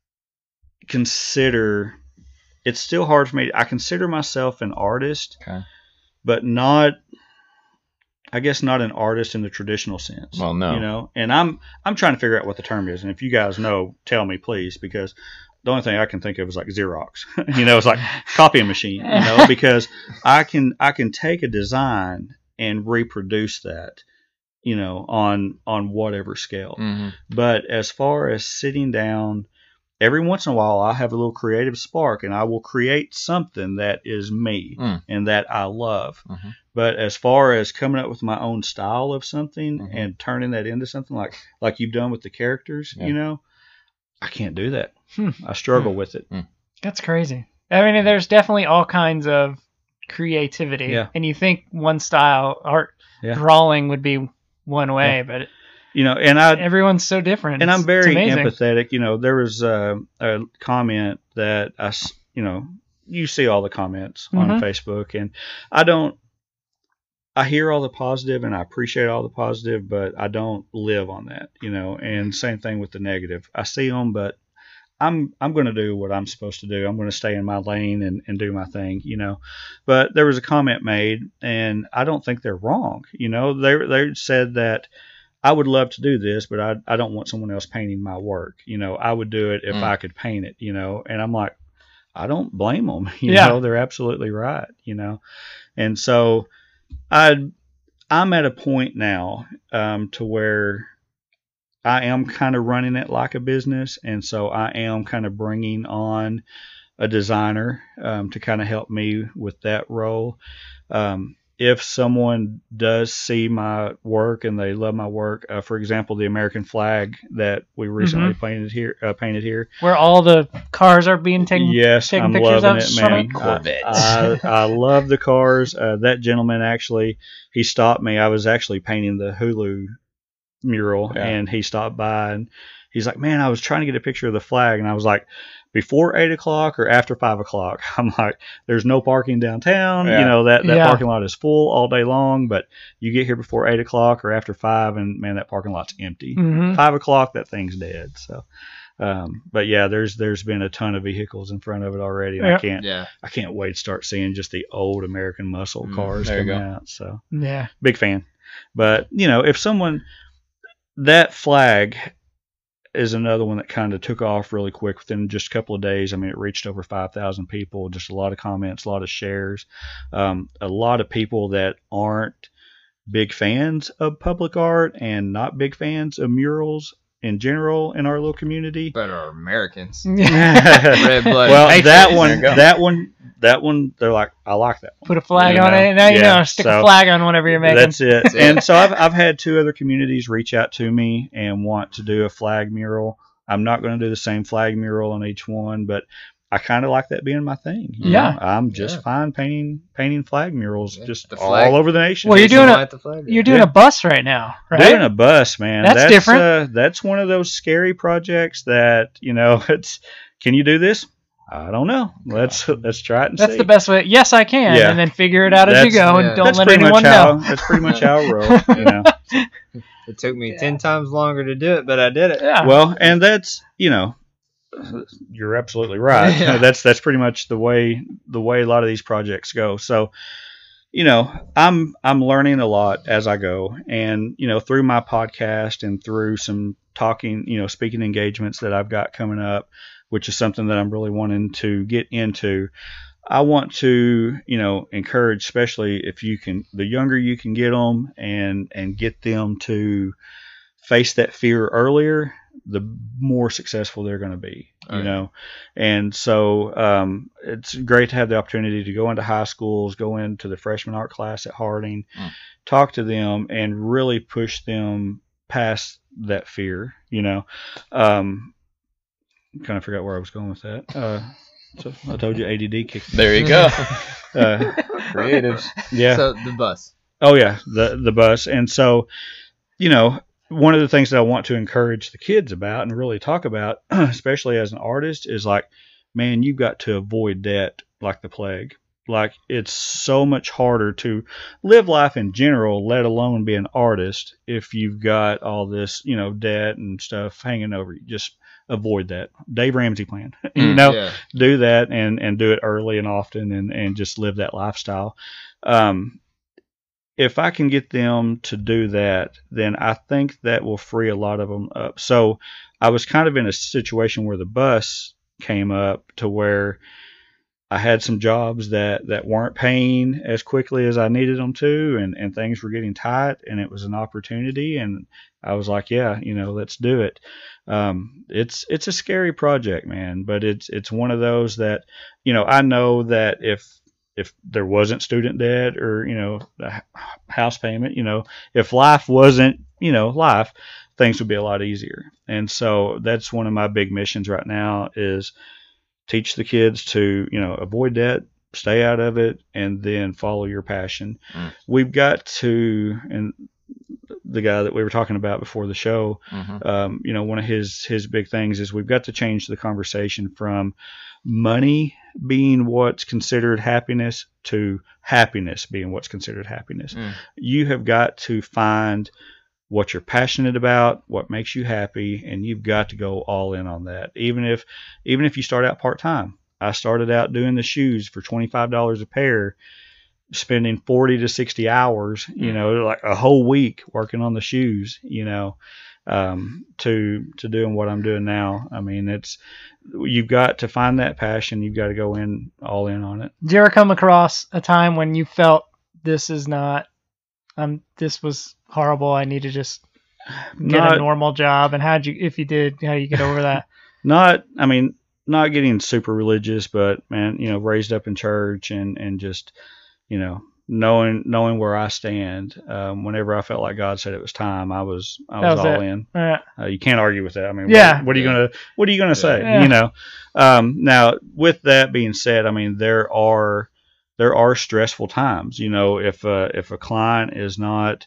consider it's still hard for me. I consider myself an artist, Okay. but not. I guess not an artist in the traditional sense. Well, no. You know, and I'm I'm trying to figure out what the term is, and if you guys know, tell me please, because the only thing I can think of is like Xerox. You know, it's like copying machine. You know, because I can I can take a design and reproduce that, you know, on on whatever scale. Mm-hmm. But as far as sitting down, every once in a while, I have a little creative spark, and I will create something that is me Mm. and that I love. Mhm. But as far as coming up with my own style of something Mhm. and turning that into something like like you've done with the characters, Yeah. you know, I can't do that. Hmm. I struggle with it. That's crazy. I mean, there's definitely all kinds of creativity. Yeah. And you think one style, art, Yeah. drawing would be one way, but You know, and I everyone's so different. and I'm It's- very it's amazing. empathetic. You know, there was uh, a comment that I, s- you know, you see all the comments on Mhm. Facebook, and I don't. I hear all the positive and I appreciate all the positive, but I don't live on that, you know. And same thing with the negative. I see them, but I'm I'm going to do what I'm supposed to do. I'm going to stay in my lane and, and do my thing, you know. But there was a comment made, and I don't think they're wrong. You know, they they said that I would love to do this, but I I don't want someone else painting my work. You know, I would do it if Mm. I could paint it. You know, and I'm like, I don't blame them. You Yeah. know, they're absolutely right. You know, and so I I'm at a point now um, to where I am kind of running it like a business, and so I am kind of bringing on a designer um, to kind of help me with that role. Um, if someone does see my work and they love my work, uh, for example, the American flag that we recently painted here, uh, painted here. Where all the cars are being taken. Yes, taking I'm pictures loving of it, from man. it? Corvettes. I, I, I love the cars. Uh, that gentleman actually, he stopped me. I was actually painting the Hulu mural, Yeah. and he stopped by and he's like, "Man, I was trying to get a picture of the flag," and I was like, "Before eight o'clock or after five o'clock?" I'm like, "There's no parking downtown. Yeah. You know that that Yeah. parking lot is full all day long, but you get here before eight o'clock or after five, and man, that parking lot's empty. Mhm. Five o'clock, that thing's dead." So. Um, but yeah, there's there's been a ton of vehicles in front of it already, and Yeah. I can't Yeah. I can't wait to start seeing just the old American muscle Mm, cars there you coming go. out. So Yeah. big fan. But you know, if someone that flag is another one that kind of took off really quick within just a couple of days. I mean, it reached over five thousand people, just a lot of comments, a lot of shares, um, a lot of people that aren't big fans of public art and not big fans of murals in general in our little community. But are Americans. Red blood. Well, Patriots. that There one, you go. that one, that one, they're like, I like that one. Put a flag You on know, it. Now you yeah, know. Stick so a flag on whatever you're making. That's it. That's it. And so I've I've had two other communities reach out to me and want to do a flag mural. I'm not going to do the same flag mural on each one, but I kind of like that being my thing. you Yeah. know? I'm just Yeah. fine painting painting flag murals Yeah, just the all flag- over the nation. Well, you're Jason doing a- White, the flag guy. You're doing Yeah. a bus right now, right? Doing a bus, man. That's different. Uh, that's one of those scary projects that you know. It's can you do this? I don't know. Let's let's try it and That's see. the best way. Yes, I can, Yeah. and then figure it out as you That's- go, yeah. and don't That's let pretty anyone much how know. that's pretty much how I roll. You know. It took me ten times longer to do it, but I did it. Yeah. Well, and that's you know, you're absolutely right. Yeah. That's that's pretty much the way the way a lot of these projects go. So, you know, I'm I'm learning a lot as I go, and you know, through my podcast and through some talking, you know, speaking engagements that I've got coming up, which is something that I'm really wanting to get into. I want to, you know, encourage, especially if you can, the younger you can get them and and get them to face that fear earlier, the more successful they're going to be, you Okay. know. And so um, it's great to have the opportunity to go into high schools, go into the freshman art class at Harding, Mm. talk to them, and really push them past that fear, you know. Um, kind of forgot where I was going with that. Uh, so I told you A D D kicked. There you go. Uh, Creatives. yeah. So the bus. Oh yeah, the the bus. And so, you know, one of the things that I want to encourage the kids about and really talk about, especially as an artist, is like, man, you've got to avoid debt like the plague. Like, it's so much harder to live life in general, let alone be an artist, if you've got all this, you know, debt and stuff hanging over you. Just avoid that. Dave Ramsey plan. you Mm, know, Yeah. do that and, and do it early and often and, and just live that lifestyle. Um, if I can get them to do that, then I think that will free a lot of them up. So I was kind of in a situation where the bus came up to where I had some jobs that, that weren't paying as quickly as I needed them to, and, and things were getting tight, and it was an opportunity. And I was like, yeah, you know, let's do it. Um, it's, it's a scary project, man, but it's, it's one of those that, you know, I know that if, if there wasn't student debt or, you know, a house payment, you know, if life wasn't, you know, life, things would be a lot easier. And so that's one of my big missions right now is teach the kids to, you know, avoid debt, stay out of it, and then follow your passion. Mm. We've got to, and the guy that we were talking about before the show, Mhm. um, you know, one of his, his big things is we've got to change the conversation from money being what's considered happiness to happiness being what's considered happiness. Mm. You have got to find what you're passionate about, what makes you happy, and you've got to go all in on that. Even if, even if you start out part-time. I started out doing the shoes for twenty-five dollars a pair, spending forty to sixty hours, you know, like a whole week working on the shoes, you know, um, to, to doing what I'm doing now. I mean, it's, you've got to find that passion. You've got to go in all in on it. Did you ever come across a time when you felt this is not, um, this was horrible, I need to just get Not, a normal job? And how'd you, if you did, how you get over that? not, I mean, not getting super religious, but man, you know, raised up in church and, and just, you know, knowing, knowing where I stand. Um, whenever I felt like God said it was time, I was, I That was, was all it. in. Uh, Uh, you can't argue with that. I mean, Yeah. what, what are you Yeah. gonna what are you gonna say? Yeah. You know. Um, now, with that being said, I mean there are there are stressful times. You know, if uh, if a client is not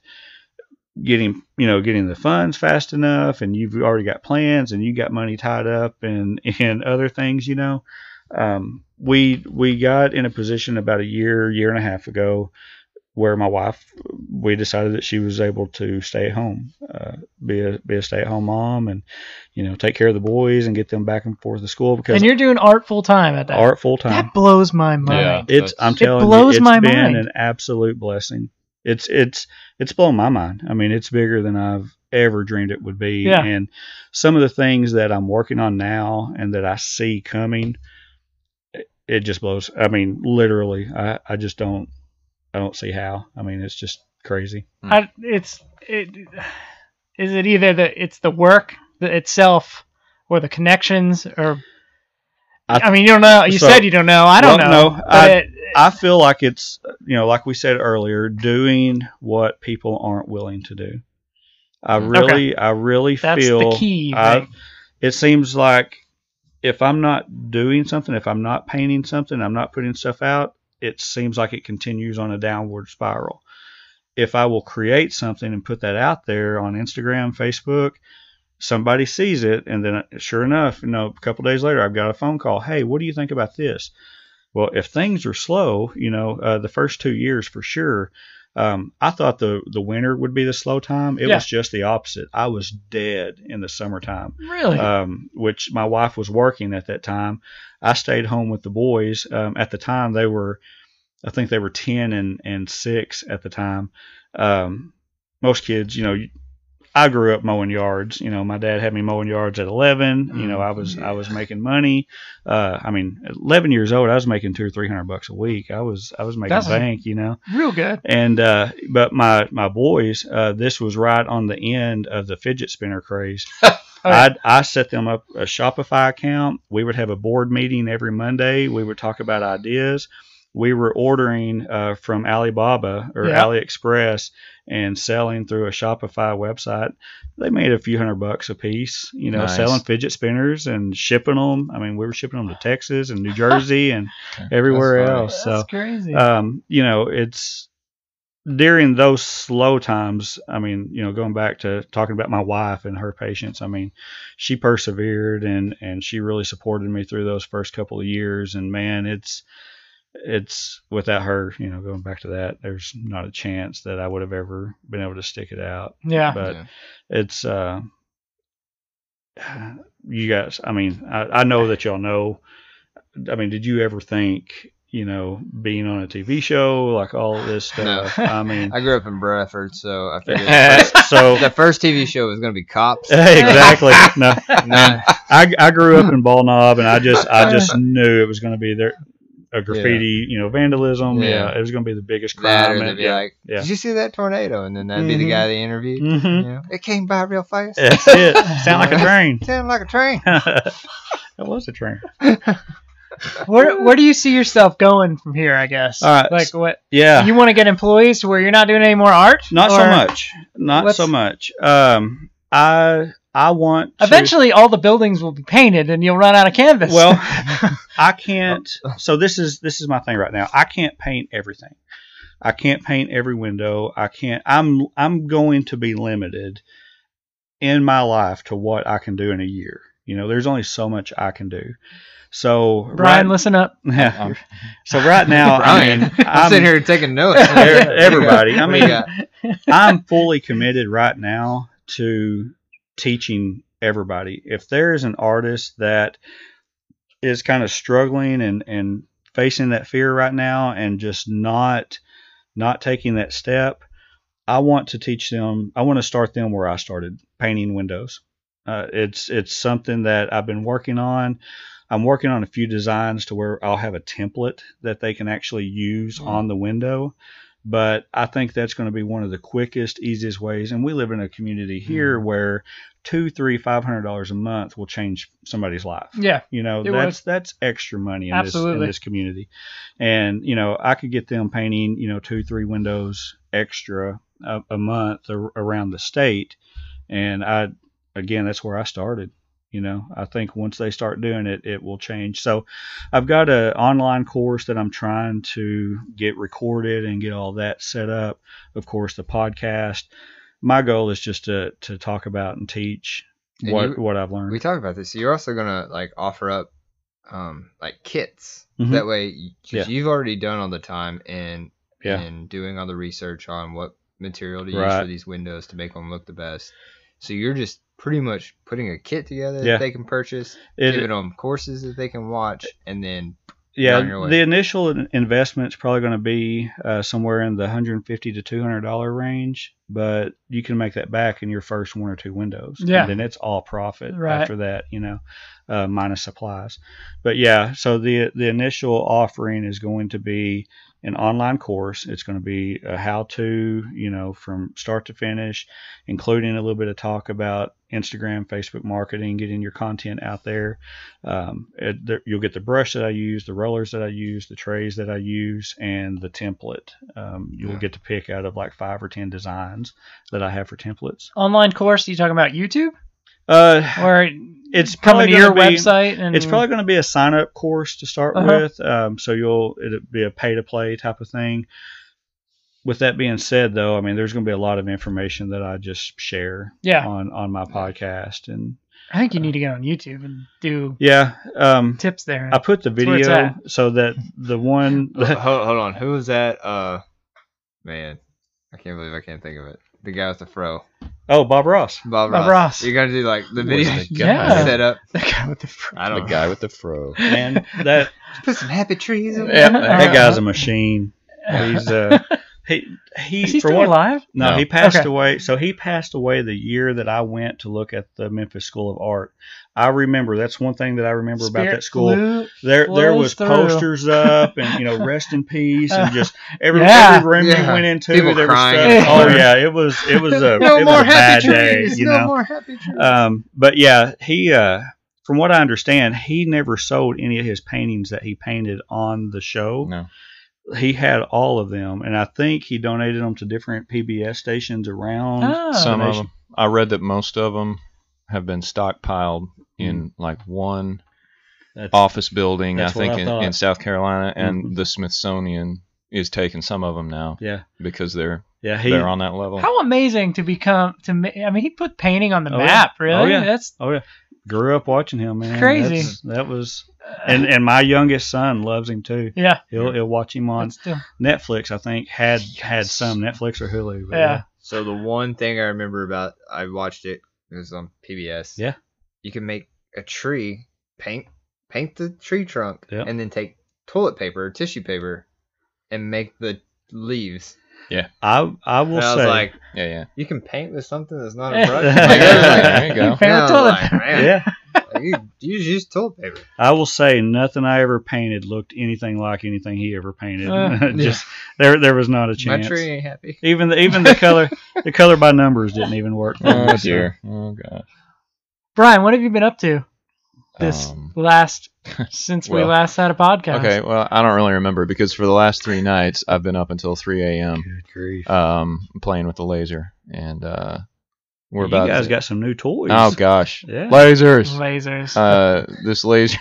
getting you know getting the funds fast enough, and you've already got plans and you got money tied up and and other things, you know. Um, we we got in a position about a year year and a half ago where my wife, we decided that she was able to stay at home, uh, be a be a stay at home mom, and you know take care of the boys and get them back and forth to school because and you're doing art full time at that. art full time. That blows my mind. Yeah. It's That's- I'm It telling blows you, it's my been mind. an absolute blessing. It's it's it's blown my mind. I mean, it's bigger than I've ever dreamed it would be. Yeah. And some of the things that I'm working on now and that I see coming, it, it just blows. I mean, literally, I, I just don't I don't see how. I mean, it's just crazy. I, it's it. Is it either the it's the work the, itself or the connections or? I- I, mean, you don't know. You so- said you don't know. I don't Well, know. no, but I- it, I feel like it's, you know, like we said earlier, doing what people aren't willing to do. I Okay. really, I really that's feel the key. I- Right? it seems like if I'm not doing something, if I'm not painting something, I'm not putting stuff out, it seems like it continues on a downward spiral. If I will create something and put that out there on Instagram, Facebook, somebody sees it, and then sure enough, you know, a couple days later, I've got a phone call. Hey, what do you think about this? Well, if things are slow, you know, uh, the first two years for sure, Um, I thought the the winter would be the slow time. It Yeah. was just the opposite. I was dead in the summertime. Really? Um, which my wife was working at that time. I stayed home with the boys. Um, at the time, they were, I think they were ten and, and six at the time. Um, most kids, you know, I grew up mowing yards. You know, my dad had me mowing yards at eleven. You know, I was I was making money. Uh, I mean, at eleven years old, I was making two or three hundred bucks a week. I was I was making That's bank. You know, Real good. and uh, but my my boys, uh, this was right on the end of the fidget spinner craze. Oh, yeah. I I set them up a Shopify account. We would have a board meeting every Monday. We would talk about ideas. We were ordering uh, from Alibaba or Yeah. AliExpress and selling through a Shopify website. They made a few hundred bucks a piece, you know, Nice. selling fidget spinners and shipping them. I mean, we were shipping them to Texas and New Jersey and everywhere That's funny. else. That's So, crazy. um, you know, it's during those slow times. I mean, you know, going back to talking about my wife and her patience, I mean, she persevered and, and she really supported me through those first couple of years. And man, it's, it's without her, you know, going back to that, there's not a chance that I would have ever been able to stick it out. yeah. But Yeah. it's, uh, you guys, I mean, I, I know that y'all know, I mean, did you ever think, you know, being on a T V show, like all this stuff? I mean, I grew up in Bradford, so I figured the so first- the first T V show was going to be Cops. exactly. No, Nah. I, I grew up in Ball Knob, and I just I just knew it was going to be there, a graffiti, you know, vandalism. Yeah, Yeah. it was going to be the biggest That, crime. or they'd and- be yeah, like, yeah. "Did you see that tornado?" And then that'd be the Mhm. guy they interviewed. Mhm. You know, it came by real fast. That's it. Sound like a train. Sounded like a train. That was a train. Where Where do you see yourself going from here? I guess. All right. Like what? Yeah. You want to get employees to where you're not doing any more art? Not so Or much. Not what's- so much. Um, I I want to, Eventually, all the buildings will be painted, and you'll run out of canvas. Well, I can't. So this is this is my thing right now. I can't paint everything. I can't paint every window. I can't. I'm I'm going to be limited in my life to what I can do in a year. You know, there's only so much I can do. So Brian, right, listen up. yeah. Um, So right now, I Brian, mean, I'm, I'm, sitting here taking notes. everybody. I What do mean, you got? I'm fully committed right now to teaching everybody. If there is an artist that is kind of struggling and, and facing that fear right now and just not not taking that step, I want to teach them. I want to start them where I started, painting windows. Uh, it's it's something that I've been working on. I'm working on a few designs to where I'll have a template that they can actually use Mm. on the window. But I think that's going to be one of the quickest, easiest ways. And we live in a community here where two, three, five hundred dollars a month will change somebody's life. Yeah. You know, It that's that's extra money in this in Absolutely. this community. And you know, I could get them painting, you know, two, three windows extra a, a month ar- around the state. And I, again, that's where I started. You know, I think once they start doing it, it will change. So I've got an online course that I'm trying to get recorded and get all that set up. Of course, the podcast. My goal is just to, to talk about and teach And what, you- what I've learned. We talked about this. You're also gonna like offer up, um, like kits. Mhm. That way, because Yeah. you've already done all the time and Yeah. and doing all the research on what material to use Right. for these windows to make them look the best. So you're just pretty much putting a kit together Yeah. that they can purchase, It- giving them courses that they can watch, and then Yeah, on your way. the initial in- investment's probably going to be uh, somewhere in the one hundred fifty to two hundred dollar range, but you can make that back in your first one or two windows. Yeah. And then it's all profit Right. after that, you know, uh, minus supplies. But yeah, so the the initial offering is going to be an online course. It's going to be a how-to, you know, from start to finish, including a little bit of talk about Instagram, Facebook marketing, getting your content out there. Um, it, there, you'll get the brush that I use, the rollers that I use, the trays that I use, and the template. Um, you'll Yeah. get to pick out of like five or ten designs that I have for templates. Online course? You talking about YouTube Uh, or it's coming probably to your gonna be- website? And It's probably going to be a sign up course to start Uh-huh. with. Um, so you'll it'll be a pay to play type of thing. With that being said, though, I mean, there's going to be a lot of information that I just share Yeah. on on my podcast, and I think you need to get on YouTube and do yeah, um, tips there. I put the That's where it's video at. so that the one hold, hold on, who was that? Uh, man, I can't believe I can't think of it. The guy with the fro. Oh, Bob Ross. Bob, Bob Ross. Ross. You gotta do like the Was video the guy. Yeah. set up. The guy with the fr- I The don't guy with the fro. Man, that Put some happy trees on Yeah. that guy's a machine. He's uh he he Is he for still one, alive? No, No. he passed Okay. away. So he passed away the year that I went to look at the Memphis School of Art. I remember that's one thing that I remember about Spirit that school. flew- There, there flows was through. posters up, and you know, rest in peace, and just every, Yeah. every room Yeah. you went into, People there was crying. stuff. Oh yeah, it was, it was a, No it was more a bad happy day, trees. you no know. more happy trees. Um, but yeah, he, uh, from what I understand, he never sold any of his paintings that he painted on the show. No. He had all of them, and I think he donated them to different P B S stations around. Ah. Some the of nation. them. I read that most of them have been stockpiled in like one That's, office building, I That's what think, I in, thought. in South Carolina, and Mhm. the Smithsonian is taking some of them now yeah, because they're yeah. He, they're on that level. How amazing to become to. ma- I mean, he put painting on the Oh, yeah. map. Really? Oh, yeah. That's oh yeah, grew up watching him, man. Crazy. That's- that was, and and my youngest son loves him too. yeah. He'll he'll watch him on That's still, Netflix. I think had had some Netflix or Hulu. But yeah. So the one thing I remember about I watched it, it was on P B S. Yeah. You can make a tree, paint paint the tree trunk, Yeah. and then take toilet paper or tissue paper and make the leaves. I I will And I say was like, Yeah, yeah. you can paint with something that's not Yeah. a brush. Like, Like, I was like, There you go. Paint with I was toilet like, paper. man, yeah. like, you, you just use toilet paper. I will say nothing I ever painted looked anything like anything he ever painted. Uh, Just there there was not a My chance. tree ain't happy. Even the even the color the color by numbers didn't even work. For Oh me, so. dear. Oh god. Brian, what have you been up to this Um, last since we well, last had a podcast? Okay, well, I don't really remember because for the last three nights I've been up until three a.m. Good grief. um playing with the laser, and uh, we're you about. guys to- got some new toys. Oh gosh, Yeah. lasers! Lasers. Uh, this laser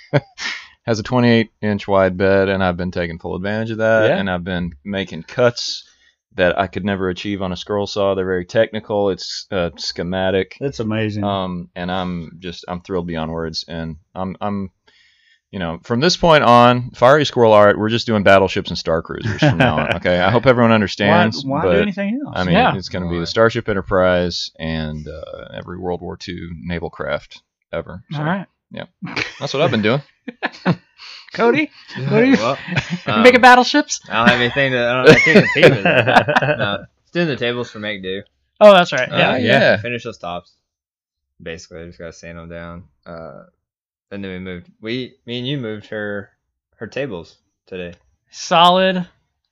has a twenty-eight inch wide bed, and I've been taking full advantage of that. Yeah. And I've been making cuts that I could never achieve on a scroll saw. They're very technical. It's uh, schematic. That's amazing. Um, and I'm just I'm thrilled beyond words. And I'm I'm, you know, from this point on, Fiery Squirrel Art, we're just doing battleships and star cruisers from now on. Okay, I hope everyone why understands. why but do anything else? I mean, Yeah. it's going to be Why? the Starship Enterprise and uh, every World War Two naval craft ever. So All right. that's what I've been doing. Cody, what are you Well, you um, making battleships? I don't have anything to. I don't have anything to compete with it. No, doing the tables for make do. Oh, that's right. Uh, Yeah. yeah. Finish those tops. Basically, I just gotta sand them down. Uh, and then we moved. We, me and you moved her, her tables today. Solid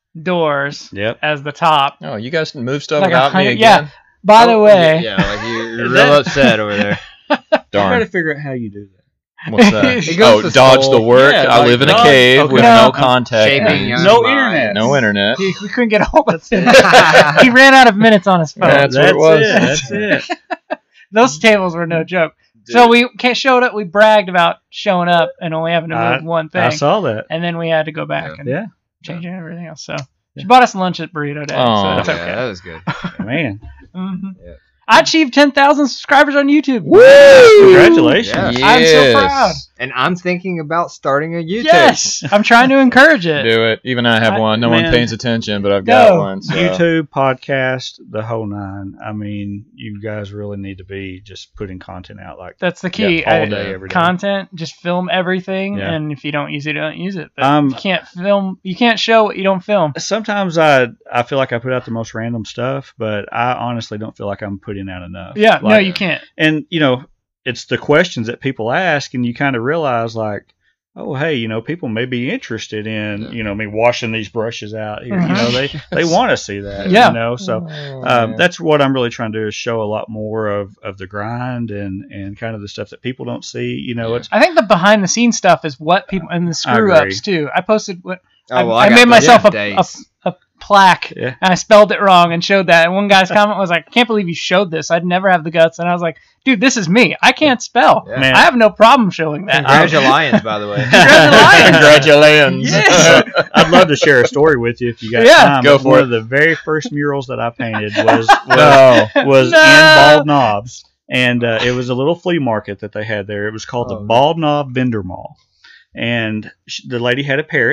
doors Yep. as the top. Oh, you guys can move stuff Like a without me hundred- again? yeah. By the Oh, way, yeah, like you, you're Is real that- upset over there. I gotta Darn. figure out how you do that. What's that? It goes oh, to dodge soul. the work. Yeah, I like live in a dodge- cave okay. with No. no contact. Shaping means. young No minds. internet. No internet. he, we couldn't get a hold of him. He ran out of minutes on his phone. That's what it was. That's it. Those tables were no joke. Dude, So we ca- showed up. We bragged about showing up and only having to move I- one I thing, saw that. and then we had to go back Yeah. and Yeah, change everything else. So she bought us lunch at Burrito Day, Oh. so it's yeah, okay. that was good. man. hmm Yeah. I achieved ten thousand subscribers on YouTube. Congratulations. Yeah. I'm so Yes. proud. And I'm thinking about starting a YouTube. Yes, I'm trying to encourage it. Do it. Even I have I- one. No man. one pays attention, but I've got No. one. So. YouTube, podcast, the whole nine. I mean, you guys really need to be just putting content out like That's the key. Yeah, all I- day, every day. Content, just film everything, Yeah. and if you don't use it, you don't use it. But Um, you can't film. You can't show what you don't film. Sometimes I I feel like I put out the most random stuff, but I honestly don't feel like I'm putting out enough. Yeah, no, Like- you can't. And you know, it's the questions that people ask, and you kind of realize like, oh, hey, you know, people may be interested in Yeah. you know me washing these brushes out here. You Mhm. know, they they want to see that. Yeah. You know, so. Um, that's what I'm really trying to do is show a lot more of, of the grind and, and kind of the stuff that people don't see. You know, Yeah. it's I think the behind the scenes stuff is what people and the screw agree. ups too. I posted what Oh, I, well, I got made those myself a, a days. a plaque yeah. and I spelled it wrong and showed that. And one guy's comment was like, "I can't believe you showed this. I'd never have the guts." And I was like, "Dude, this is me. I can't spell. Yeah. Man. I have no problem showing that." Congratulations, by the way. Congratulations. Yes. I'd love to share a story with you if you got Yeah. time. Go but for one it. of the very first murals that I painted was was, No. was No. in Bald Knobs, and uh, it was a little flea market that they had there. It was called Oh, the man. Bald Knob Vendor Mall, and sh- the lady had a parrot.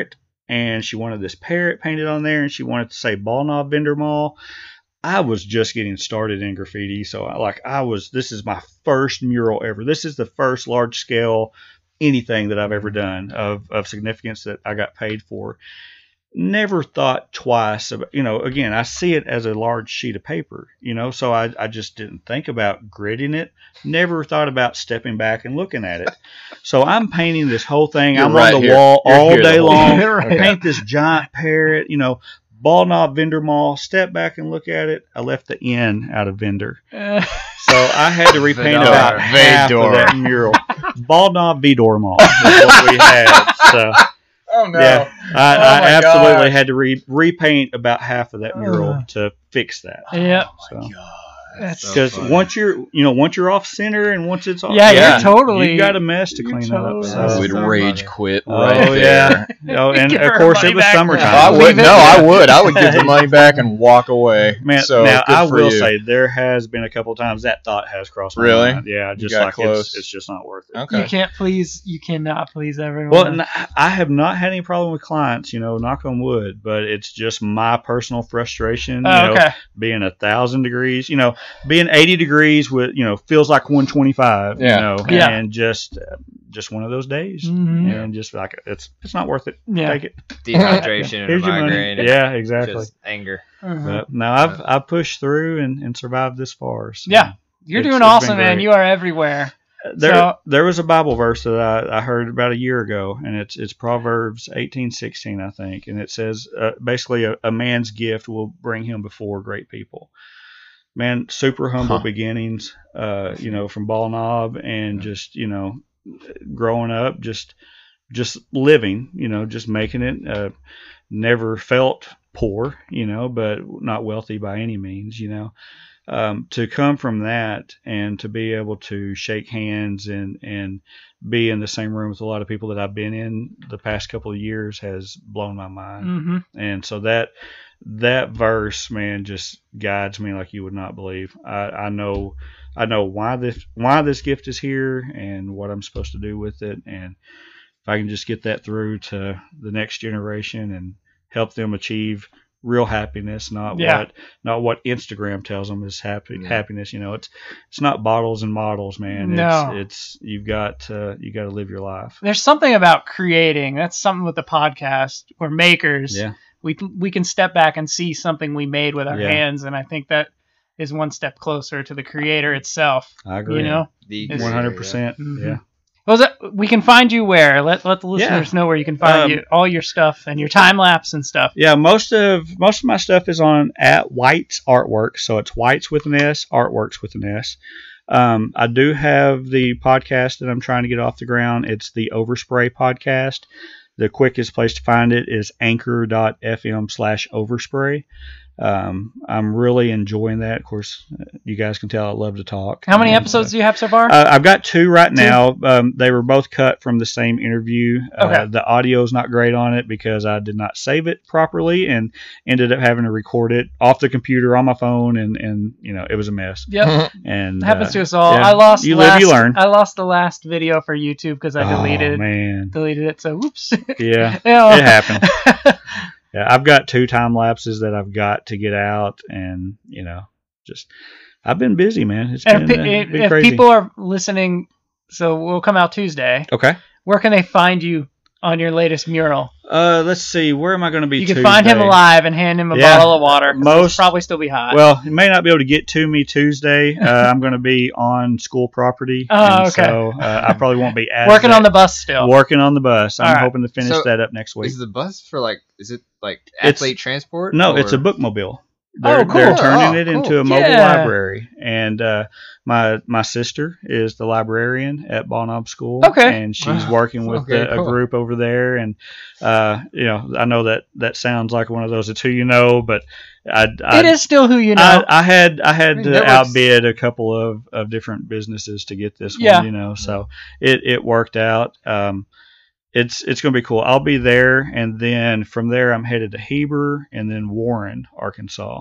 and she wanted this parrot painted on there, and she wanted to say Ball Knob Vendor Mall. I was just getting started in graffiti, so I, like I was. This is my first mural ever. This is the first large scale anything that I've ever done of of significance that I got paid for. Never thought twice about, you know, again, I see it as a large sheet of paper, you know, so I, I just didn't think about gridding it. Never thought about stepping back and looking at it. So I'm painting this whole thing. You're I'm right on the here. wall You're all here the day whole long. time. Right. Paint this giant parrot, you know, Ball Knob Vendor Mall. Step back and look at it. I left the N out of vendor. Uh, So I had to repaint Vidor. about half Vidor. of that mural. Ball Knob Vidor Mall is what we had. So Oh no. yeah, I, Oh I my absolutely gosh. had to re- repaint about half of that mural Uh. to fix that. yeah. So That's so because funny. once you're, you know, once you're off center and once it's off, Yeah, you're totally- you got a mess to you're clean totally- up. I So. would so rage funny. quit Oh right yeah, there. oh, and Give of her course money it was back. summertime. I would Leave it. no, I would. I would give the money back and walk away. Man, so now good I for will you. say there has been a couple times that thought has crossed my Really? mind. Yeah, just got like close. it's, it's just not worth it. Okay. You can't please. You cannot please everyone. Well, and I have not had any problem with clients, you know, knock on wood, but it's just my personal frustration, you Oh, know, okay. being a thousand degrees, you know, being eighty degrees with, you know, feels like one twenty-five, Yeah. you know, Yeah. and just, uh, just one of those days, Mhm. and just like it's, it's not worth it. Yeah. Take it. Dehydration and Here's a your money. migraine. and Yeah, exactly. Just anger. Uh-huh. But no, I've I've pushed through and, and survived this far. So. Yeah. You're It's- doing it's awesome, been man. great. You are everywhere. There, So- there was a Bible verse that I, I heard about a year ago, and it's it's Proverbs eighteen sixteen, I think, and it says uh, basically a, a man's gift will bring him before great people. Man, super humble Huh. beginnings, uh, you know, from Ball Knob and just you know, growing up, just just living, you know, just making it. Uh, never felt poor, you know, but not wealthy by any means, you know. Um, to come from that and to be able to shake hands and, and be in the same room with a lot of people that I've been in the past couple of years has blown my mind. Mm-hmm. And so that that verse, man, just guides me like you would not believe. I, I know I know why this why this gift is here and what I'm supposed to do with it. And if I can just get that through to the next generation and help them achieve real happiness, not Yeah. what not what Instagram tells them is happy Yeah. happiness. You know, it's it's not bottles and models, man. No. It's it's you've got to, you got to live your life. There's something about creating. That's something with the podcast. We're makers. Yeah. We we can step back and see something we made with our Yeah. hands, and I think that is one step closer to the creator itself. I agree. You know. The It's- one hundred percent. Mhm. Yeah. Well, that, we can find you where? Let let the listeners know where you can find Um, you, all your stuff and your time lapse and stuff. Yeah, most of most of my stuff is on at White's Artworks, so it's White's with an S, Artworks with an S. Um, I do have the podcast that I'm trying to get off the ground. It's the Overspray podcast. The quickest place to find it is anchor.fm slash overspray. Um, I'm really enjoying that. Of course, you guys can tell I love to talk. How many And, episodes uh, do you have so far? Uh, I've got two right now. Um, they were both cut from the same interview. Uh, Okay. the audio is not great on it because I did not save it properly and ended up having to record it off the computer on my phone, and, and you know it was a mess. Yep. And It happens uh, to us all. yeah. I lost You last, live, you learn. I lost the last video for YouTube because I oh, deleted man, deleted it. So whoops. yeah, Yeah. it happened. Yeah, I've got two time lapses that I've got to get out, and you know, just I've been busy, man. It's And been, if, uh, if, been if crazy. people are listening, so we'll come out Tuesday. okay. Where can they find you on your latest mural? Uh, let's see. Where am I going to be? You can find him Tuesday? alive and hand him a Yeah, bottle of water. 'Cause it'll most- probably still be hot. Well, you may not be able to get to me Tuesday. Uh, I'm going to be on school property. Oh, and okay. So uh, I probably won't be as Working on the that- bus still. working on the bus. I'm All right. hoping to finish So, that up next week. Is the bus for like? Is it like It's- athlete transport? No, it's or- a bookmobile. They're, Oh, cool. they're turning Oh, it cool. into a mobile Yeah. library, and uh, my my sister is the librarian at Ball Knob School. Okay. and she's Wow. working with Okay, a, a cool. group over there, and uh, you know, I know that that sounds like one of those it's who you know, but I, I It is still who you know. I, I had I had I mean, to that works. outbid a couple of, of different businesses to get this Yeah. one, you know. So it, it worked out. Um, it's it's going to be cool. I'll be there, and then from there I'm headed to Heber and then Warren, Arkansas.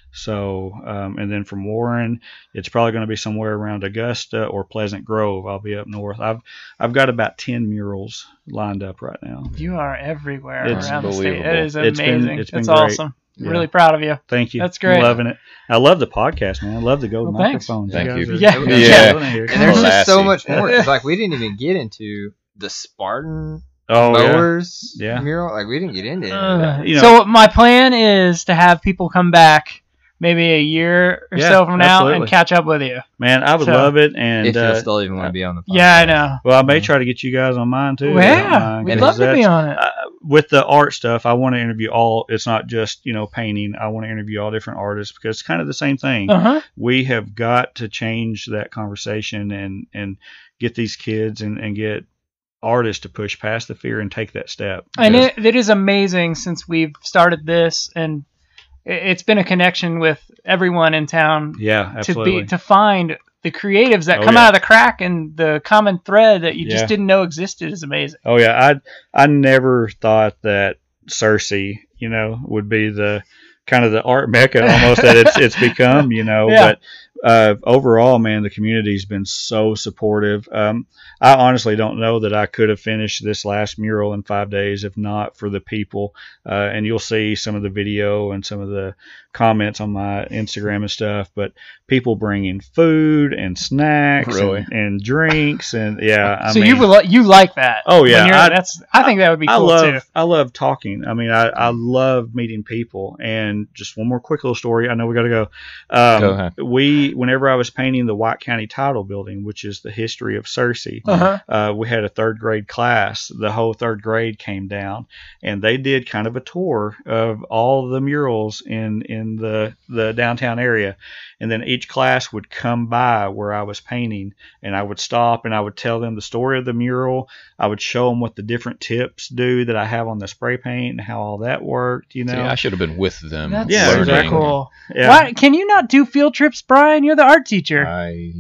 So, um, and then from Warren, it's probably going to be somewhere around Augusta or Pleasant Grove. I'll be up north. I've I've got about ten murals lined up right now. You are everywhere It's around the state. unbelievable. It is It's been- amazing. it's been It's great. awesome. Yeah. Really proud of you. Thank you. That's great. I'm loving it. I love the podcast, man. I love the golden Well, thanks. microphones. Thank guys you. are- Yeah. you guys are Yeah. killing it here. And there's just so Classy. much more. It's like we didn't even get into the Spartan Oh, yeah. mowers Yeah. mural. Like we didn't get into Uh, it. You know- so my plan is to have people come back maybe a year or Yeah, so from now and absolutely. catch up with you. Man, I would So- love it. And If you'll uh, still even want to be on the podcast. Yeah, I know. well, I may try to get you guys on mine too. Well, if you don't yeah, mind, we'd And love because to be that's- on it. uh, with the art stuff, I want to interview all. It's not just you know painting. I want to interview all different artists because it's kind of the same thing. Uh huh. We have got to change that conversation and and get these kids and and get artists to push past the fear and take that step. And Because- it, it is amazing since we've started this, and it- it's been a connection with everyone in town yeah, to absolutely. be to find the creatives that Oh, come yeah. out of the crack, and the common thread that you Yeah. just didn't know existed is amazing. Oh yeah, I I never thought that Cersei, you know, would be the kind of the art mecca almost that it's it's become, you know. Yeah. But uh, overall, man, the community's been so supportive. Um, I honestly don't know that I could have finished this last mural in five days if not for the people. Uh, and you'll see some of the video and some of the comments on my Instagram and stuff. But people bringing food and snacks Really? and, and drinks and yeah. I so mean, you will you like that? Oh, When yeah, you're- I- that's I think that would be I cool love too. I love talking. I mean, I, I love meeting people. And just one more quick little story. I know we got to go. Um, Go ahead. We, whenever I was painting the White County Title Building, which is the history of Cersei, Uh-huh. uh, we had a third grade class. The whole third grade came down, and they did kind of a tour of all the murals in in the the downtown area. And then each class would come by where I was painting, and I would stop and I would tell them the story of the mural. I would show them what the different tips do that I have on the spray paint and how all that worked. You know, See, I should have been with them. That's Yeah, super exactly. cool. yeah. Why can you not do field trips, Brian? You're the art teacher. I,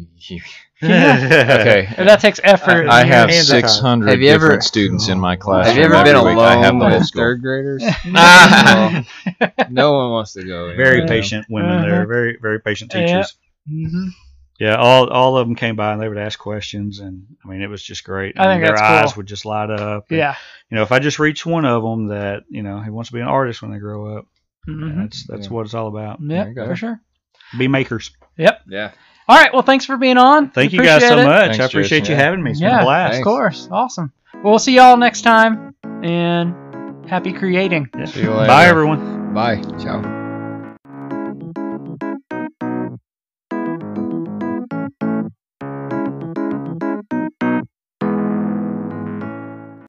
okay. Or that takes effort. I and have Hands are tied. six hundred Have you ever- different students in my class. Have you ever been every week. I have alone the whole with school. third graders? Ah. No one wants to go. Very anywhere. patient women there. Very very patient Yeah. teachers. Mhm. Yeah, all all of them came by and they would ask questions, and I mean it was just great. I think mean, their that's eyes cool. would just light up. and, Yeah. you know, if I just reach one of them that you know he wants to be an artist when they grow up, Mhm. that's that's Yeah. what it's all about. Yeah, you go. for sure. Be makers. Yep. Yeah. All right. Well, thanks for being on. Thank We you guys so appreciate it. much. Thanks, I appreciate Jason. you Yeah. having me. It's Yeah, been a blast. Of Thanks. course. Awesome. Well, we'll see y'all next time, and happy creating. Yeah. See you later. Bye everyone. Bye. Ciao.